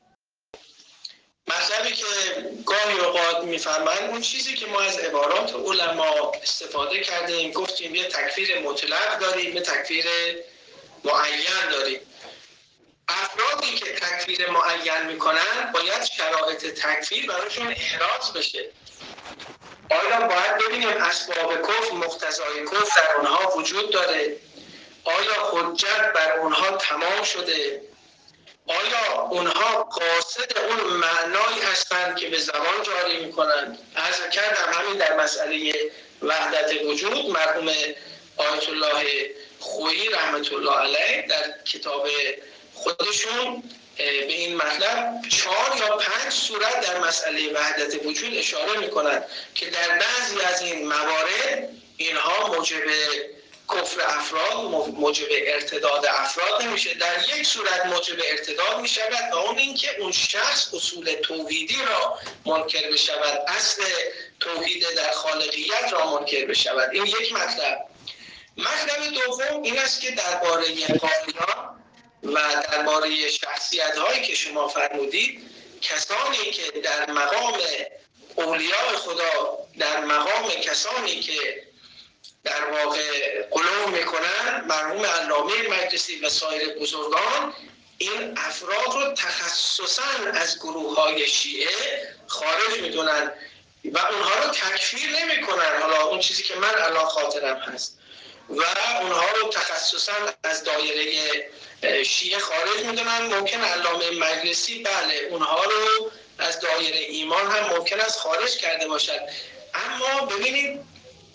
مطلبی که گاهی اوقات میفرمایند اون چیزی که ما از عبارات علما استفاده کردیم، گفتیم یه تکفیر مطلق داریم، یه تکفیر معین داریم. افرادی که تکفیر معین میکنن باید شرایط تکفیر براشون احراز بشه. آیا باید ببینیم اسباب کفر، مقتضای کفر در اونها وجود داره؟ آیا حجت بر اونها تمام شده؟ آیا اونها قاصد اون معنایی هستند که به زبان جاری میکنند؟ عرض کردم همین در مسئله وحدت وجود مرحوم آیت الله خویی رحمت الله علیه در کتاب خودشون به این مطلب چهار یا پنج صورت در مسئله وحدت وجود اشاره میکنند که در بعضی از این موارد اینها موجب کفر افراد، موجب ارتداد افراد نمیشه. در یک صورت موجب ارتداد میشود و اون این که اون شخص اصول توحیدی را منکر بشود، اصل توحید در خالقیت را منکر بشود. این یک مطلب. مطلب دوم این است که درباره قالیان و درباره شخصیت هایی که شما فرمودید، کسانی که در مقام اولیاء خدا، در مقام کسانی که در واقع قلوم میکنن، مرحوم علامه مجلسی و سایر بزرگان این افراد رو تخصصاً از گروه های شیعه خارج میدونن و اونها رو تکفیر نمیکنن. حالا اون چیزی که من الان خاطرم هست و اونها رو تخصصاً از دایره شیعه خارج میدونن. ممکن علامه مجلسی بله اونها رو از دایره ایمان هم ممکن است خارج کرده باشد. اما ببینید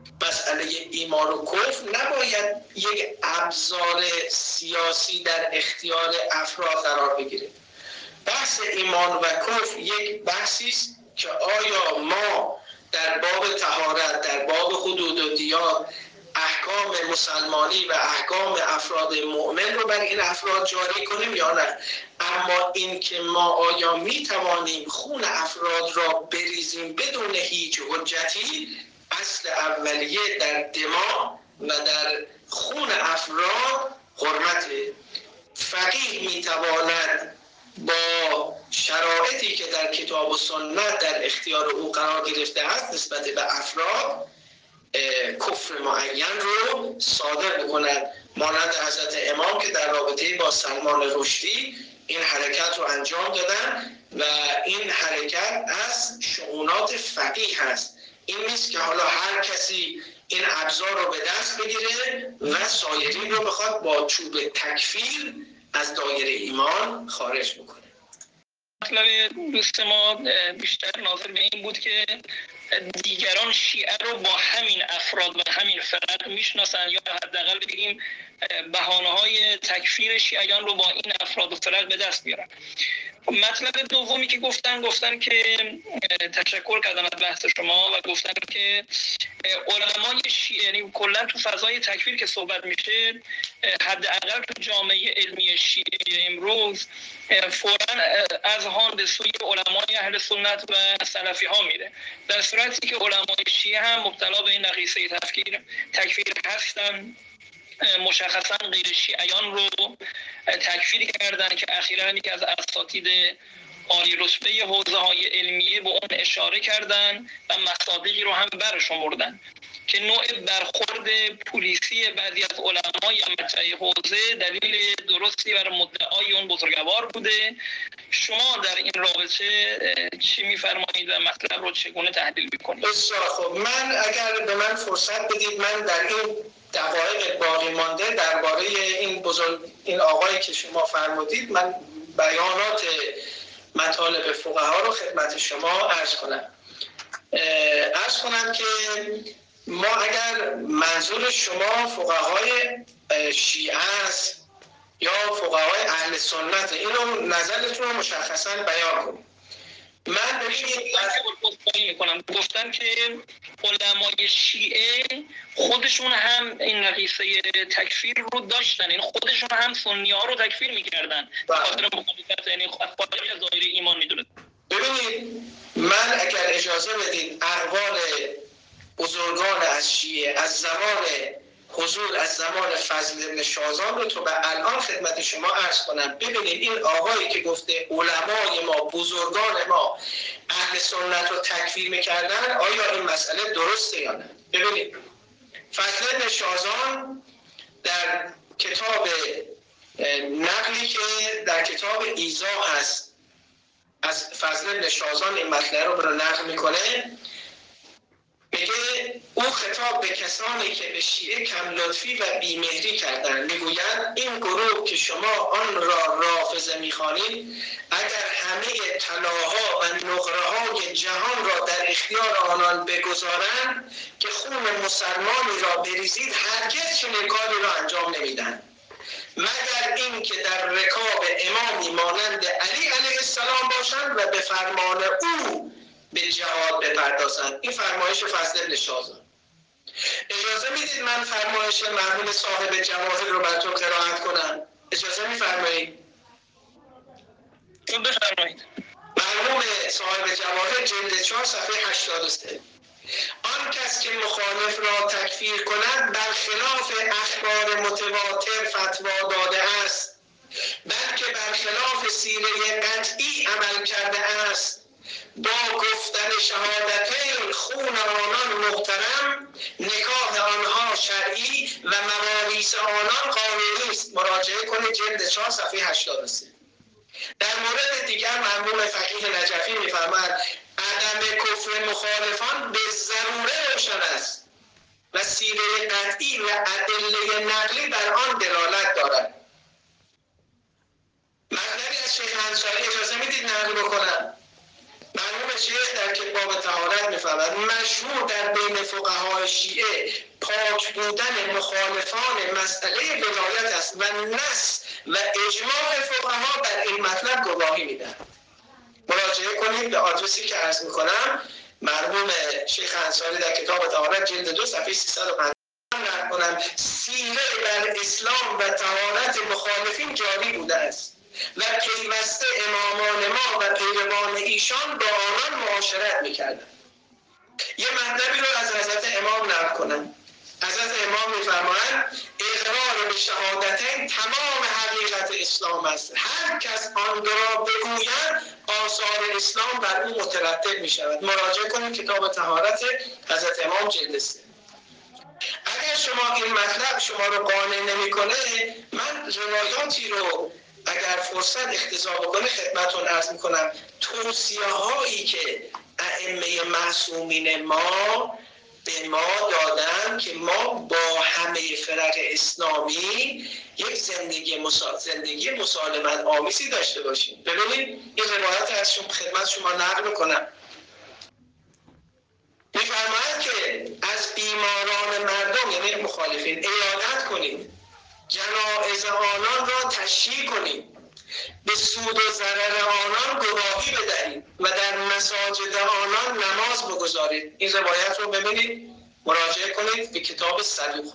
مسئله ایمان و کفر نباید یک ابزار سیاسی در اختیار افراد قرار بگیره. بحث ایمان و کفر یک بحثی است که آیا ما در باب طهارت، در باب حدود و دیات، احکام مسلمانی و احکام افراد مؤمن رو بر این افراد جاری کنیم یا نه. اما این که ما آیا می توانیم خون افراد را بریزیم بدون هیچ حجتی، اصل اولیه در دماء و در خون افراد حرمت. فقیه می تواند با شرایطی که در کتاب و سنت در اختیار او قرار گرفته است نسبت به افراد کفر معین رو صادر بکند، مانند حضرت امام که در رابطه با سلمان رشدی این حرکت رو انجام دادن و این حرکت از شؤونات فقیه هست. این نیست که حالا هر کسی این ابزار رو به دست بگیره و سایرین رو بخواد با چوب تکفیر از دایره ایمان خارج بکنه. مطلب دوست ما بیشتر ناظر به این بود که دیگران شیعه رو با همین افراد و همین فرق میشناسن، یا حداقل بگیم بهانه‌های تکفیر شیعیان رو با این افراد و فرق به دست بیارن. مطلب دومی که گفتن گفتن که تشکر کردم از بحث شما و گفتن که علمای شیعه، یعنی کلا تو فضای تکفیر که صحبت میشه، حداقل تو جامعه علمی شیعه امروز فوراً اذهان به سوی علمای اهل سنت و سلفی ها میره، در صورتی که علمای شیعه هم مبتلا به این نقیصه تفکیر تکفیر هستن. مشخصا غیر شیعیان رو تکفیر کردن که اخیراً یکی از اساتید عالی رتبه حوزه های علمیه به اون اشاره کردن و مصادیقی رو هم برشمردن که نوع برخورد پلیسی بعضی از علمای مطرح حوزه دلیل درستی بر مدعای اون بزرگوار بوده. شما در این رابطه چی می‌فرمایید و مطلب رو چگونه تحلیل می‌کنید؟ بسیار خوب. من اگر به من فرصت بدید، من در این دقایق باقی مانده درباره این بزرگ این آقایی که شما فرمودید من بیانات مطالب فقها رو خدمت شما عرض کنم. عرض کنم که ما اگر منظور شما فقهای شیعه است یا فقهای اهل سنت، اینو نظرتون رو مشخصا بیان کنید. من ببینید میکنم گفتن که علمای شیعه خودشون هم این نقیصه تکفیر رو داشتن، این خودشون هم سنی ها رو تکفیر میکردن به خاطر مخالفت، یعنی خارج از دایره ایمان میدونن. ببینید من اگر اجازه بدید اقوال بزرگان از شیعه از زمان حضور از زمان فضل بن شازان رو تو به الان خدمت شما عرض کنم. ببینید این آقایی که گفته علمای ما بزرگان ما اهل سنت رو تکفیر میکردن، آیا این مسئله درسته یا نه؟ ببینید فضل بن شازان در کتاب نقلی که در کتاب ایضاح هست از فضل بن شازان این مطلب رو برای نقل میکنه، میگه او خطاب به کسانی که به شیعه کم لطفی و بیمهری کردند میگویند این گروه که شما آن را رافضه میخوانید اگر همه طلاها و نقره‌های جهان را در اختیار آنان بگذارند که خون مسلمانی را بریزید هرگز چنین کاری را انجام نمیدن مگر این که در رکاب امامی مانند علی علیه السلام باشند و به فرمان او به جهاد بپردازند. این فرمایش فضل بن شازان. اجازه میدید من فرمایش مرحوم صاحب جواهر رو براتون قرائت کنم؟ اجازه میفرمایید؟ بفرمایید. مرحوم صاحب جواهر جلد چهار صفحه هشتاد و سه. آن کس که مخالف را تکفیر کند برخلاف اخبار متواتر فتوا داده است، بلکه برخلاف سیره قطعی عمل کرده است. با گفتن شهادتین خون آنان محترم، نکاح آنها شرعی و مواریث آنان قانونی است. مراجعه کنید جلد چهار صفحه هشتاد و سه. در مورد دیگر مرحوم فقیه نجفی می‌فرماید عدم کفر مخالفان به ضروره روشن است و سیره قطعی و ادله نقلی بر آن دلالت دارد. مطلبی از شیخ انصاری اجازه میدید نقل بکنم؟ مرحوم شیخ در کتاب طهارت می‌فرماید مشهور در بین فقهای شیعه پاک بودن مخالفان مسئله ولایت است و نص و اجماع فقها بر این مطلب گواهی میدن. مراجعه کنید به آدرسی که عرض میکنم، مرحوم شیخ انصاری در کتاب طهارت جلد دو صفحه سیصد و پنجاه کنم سیره بر اسلام و طهارت مخالفین جاری بوده است و پیوسته امامان ما و پیروان ایشان با آنان معاشرت میکردند. یه مطلبی رو از حضرت امام نقل کنم. حضرت امام میفرمایند اقرار به شهادتین تمام حقیقت اسلام است. هر کس آن دو را بگوید آثار اسلام بر او مترتب می شود. مراجعه کنید کتاب طهارت حضرت امام جلد سه. اگر شما این مطلب شما رو قانع نمیکنه، من روایاتی رو اگر فرصت اقتضا بکنه خدمتتون عرض میکنم. توصیه هایی که ائمه معصومین ما به ما دادن که ما با همه فرق اسلامی یک زندگی مسا... زندگی مسالمت آمیزی داشته باشیم. ببینید این روایت از شما خدمت شما نقل میکنم. میفرماید که از بیماران مردم یعنی مخالفین عیادت کنید، جنائز آنان را تشییع کنید، به سود و ضرر آنان گواهی بدهید و در مساجد آنان نماز بگذارید. این روایت رو ببینید، مراجعه کنید به کتاب صدوق.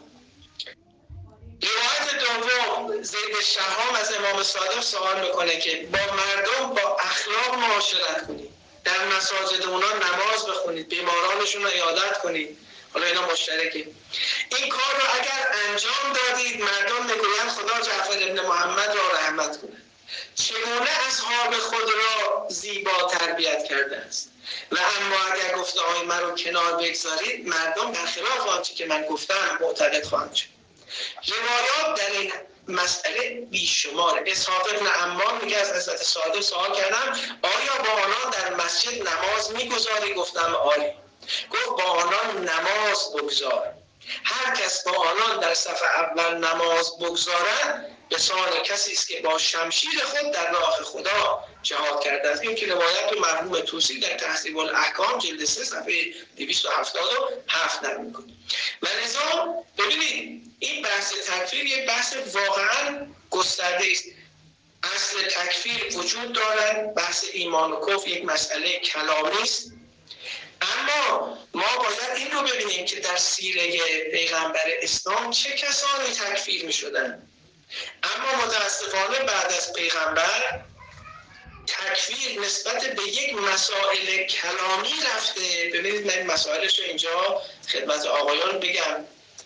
روایت دوم، زید شهام از امام صادق سوال میکنه که با مردم با اخلاق معاشرت کنید، در مساجد اونا نماز بخونید، بیمارانشون رو عیادت کنید. حالا اینا مشترکه. این کار رو اگر انجام دادید مردم میگویند خدا جعفر ابن محمد را رحمت کنه، چگونه اصحاب خود را زیبا تربیت کرده است. و اما اگر گفته های من رو کنار بگذارید مردم برخلاف آنچه که من گفتم معتقد خواهند شد. روایات در این مسئله بیشمار. اسحاق ابن عمار میگه از حضرت صادق سوال کردم آیا با آنان در مسجد نماز میگذاری؟ گفتم آری. گفت با آنان نماز بگذار. هر کس با آنان در صف اول نماز بگذارد به سان کسی است که با شمشیر خود در راه خدا جهاد کرده است. این که روایت رو مرحوم طوسی در تهذیب الاحکام جلد سه صفحه دویست و هفتاد و هفت نقل می‌کنه. و لذا ببینید این بحث تکفیر یک بحث واقعا گسترده است. اصل تکفیر وجود دارد. بحث ایمان و کفر یک مسئله کلامی است. اما ما باید این رو ببینیم که در سیره پیغمبر اسلام چه کسانی تکفیر می شدن. اما متاسفانه بعد از پیغمبر تکفیر نسبت به یک مسائل کلامی رفته. ببینید من این مسائلش رو اینجا خدمت آقایان بگم.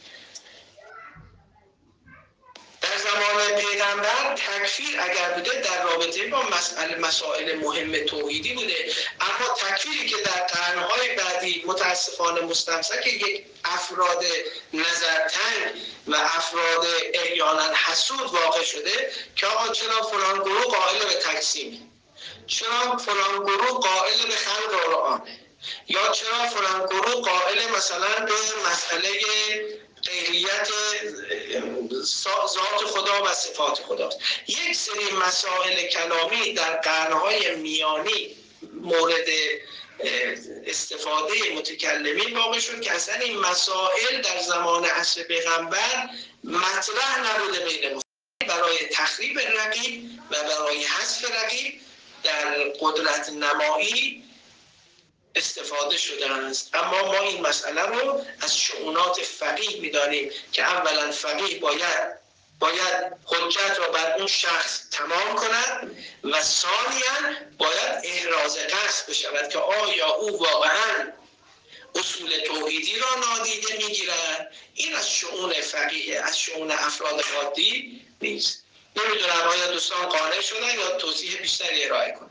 در زمان پیغمبر تکفیر اگر بوده در رابطه با مسائل مسائل مهم توحیدی بوده، اما تکفیری که در قرنهای بعدی متاسفانه مستمسک یک افراد نظرتنگ و افراد احیانا حسود واقع شده که آقا چرا فلان گروه قائل به تقسیم، چرا فلان گروه قائل به خلق قرآن، یا چرا فلان گروه قائل مثلا به مسئله غیریت ذات خدا و صفات خداست. یک سری مسائل کلامی در قرنهای میانی مورد استفاده متکلمین واقع شد که اصلا این مسائل در زمان عصر پیغمبر مطرح نبوده بین مسلمانان. برای تخریب رقیب و برای حذف رقیب در قدرت نمایی استفاده شده است. اما ما این مسئله رو از شؤونات فقیه می‌دانیم که اولا فقیه باید باید حجت را بر اون شخص تمام کند و ثانیاً باید احراز قصد بشود که آیا او واقعاً اصول توحیدی را نادیده می‌گیرد. این از شؤون فقیه، از شؤون افراد عادی نیست. نمیدونم آیا دوستان قانع شدن یا توضیح بیشتری ارائه کنم.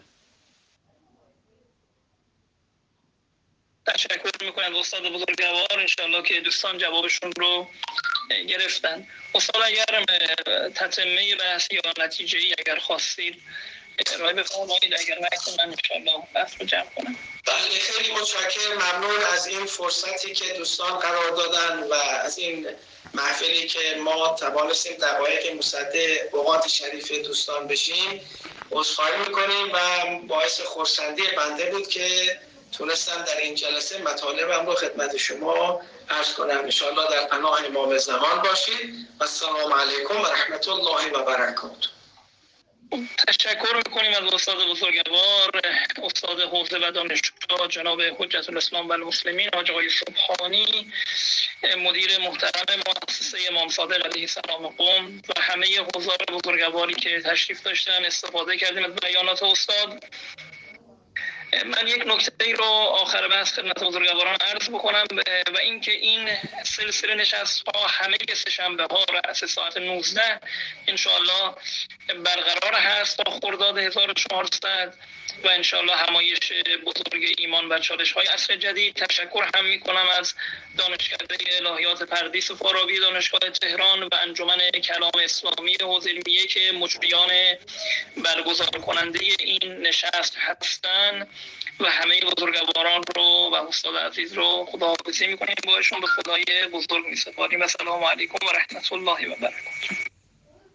تشکر میکنم استاد بزرگوار. انشالله که دوستان جوابشون رو گرفتن. استاد اگر تتمه بحث یا نتیجه ای اگر خواستید ارائه بفرمایید، اگر نکنم انشالله بحث رو جمع کنم. بله خیلی متشکرم، ممنون از این فرصتی که دوستان قرار دادن و از این محفلی که ما توانستیم دقایق مصدق اوقات شریف دوستان بشیم. عذرخواهی میکنیم و باعث خرسندی بنده بود که تونستم در این جلسه مطالبم رو خدمت شما عرض کنم. انشاءالله در پناه امام زمان باشید. السلام علیکم و رحمت الله و برکاته. تشکر میکنیم از استاد بزرگوار، استاد حوزه و دانشگاه جناب حجت الاسلام و المسلمین آقای سبحانی، مدیر محترم مؤسسه امام صادق علیه السلام قم و همه حضار بزرگواری که تشریف داشتن. استفاده کردیم از بیانات استاد. من یک نکته رو آخر بحث خدمت بزرگواران عرض بکنم و اینکه این سلسله نشست ها همه سه‌شنبه ها رأس ساعت نوزده انشاءالله برقرار هست تا خرداد هزار و چهارصد و انشاءالله همایش بزرگ ایمان و چالش های عصر جدید. تشکر هم می کنم از دانشکده الهیات پردیس و فارابی دانشگاه تهران و انجمن کلام اسلامی حوزه علمیه که مجریان برگزار کننده این نشست هستند و همه بزرگواران رو و استاد عزیز رو خداحافظی می‌کنیم. با ایشون به خدای بزرگ می‌سپاریم. السلام علیکم و رحمت الله و برکاته.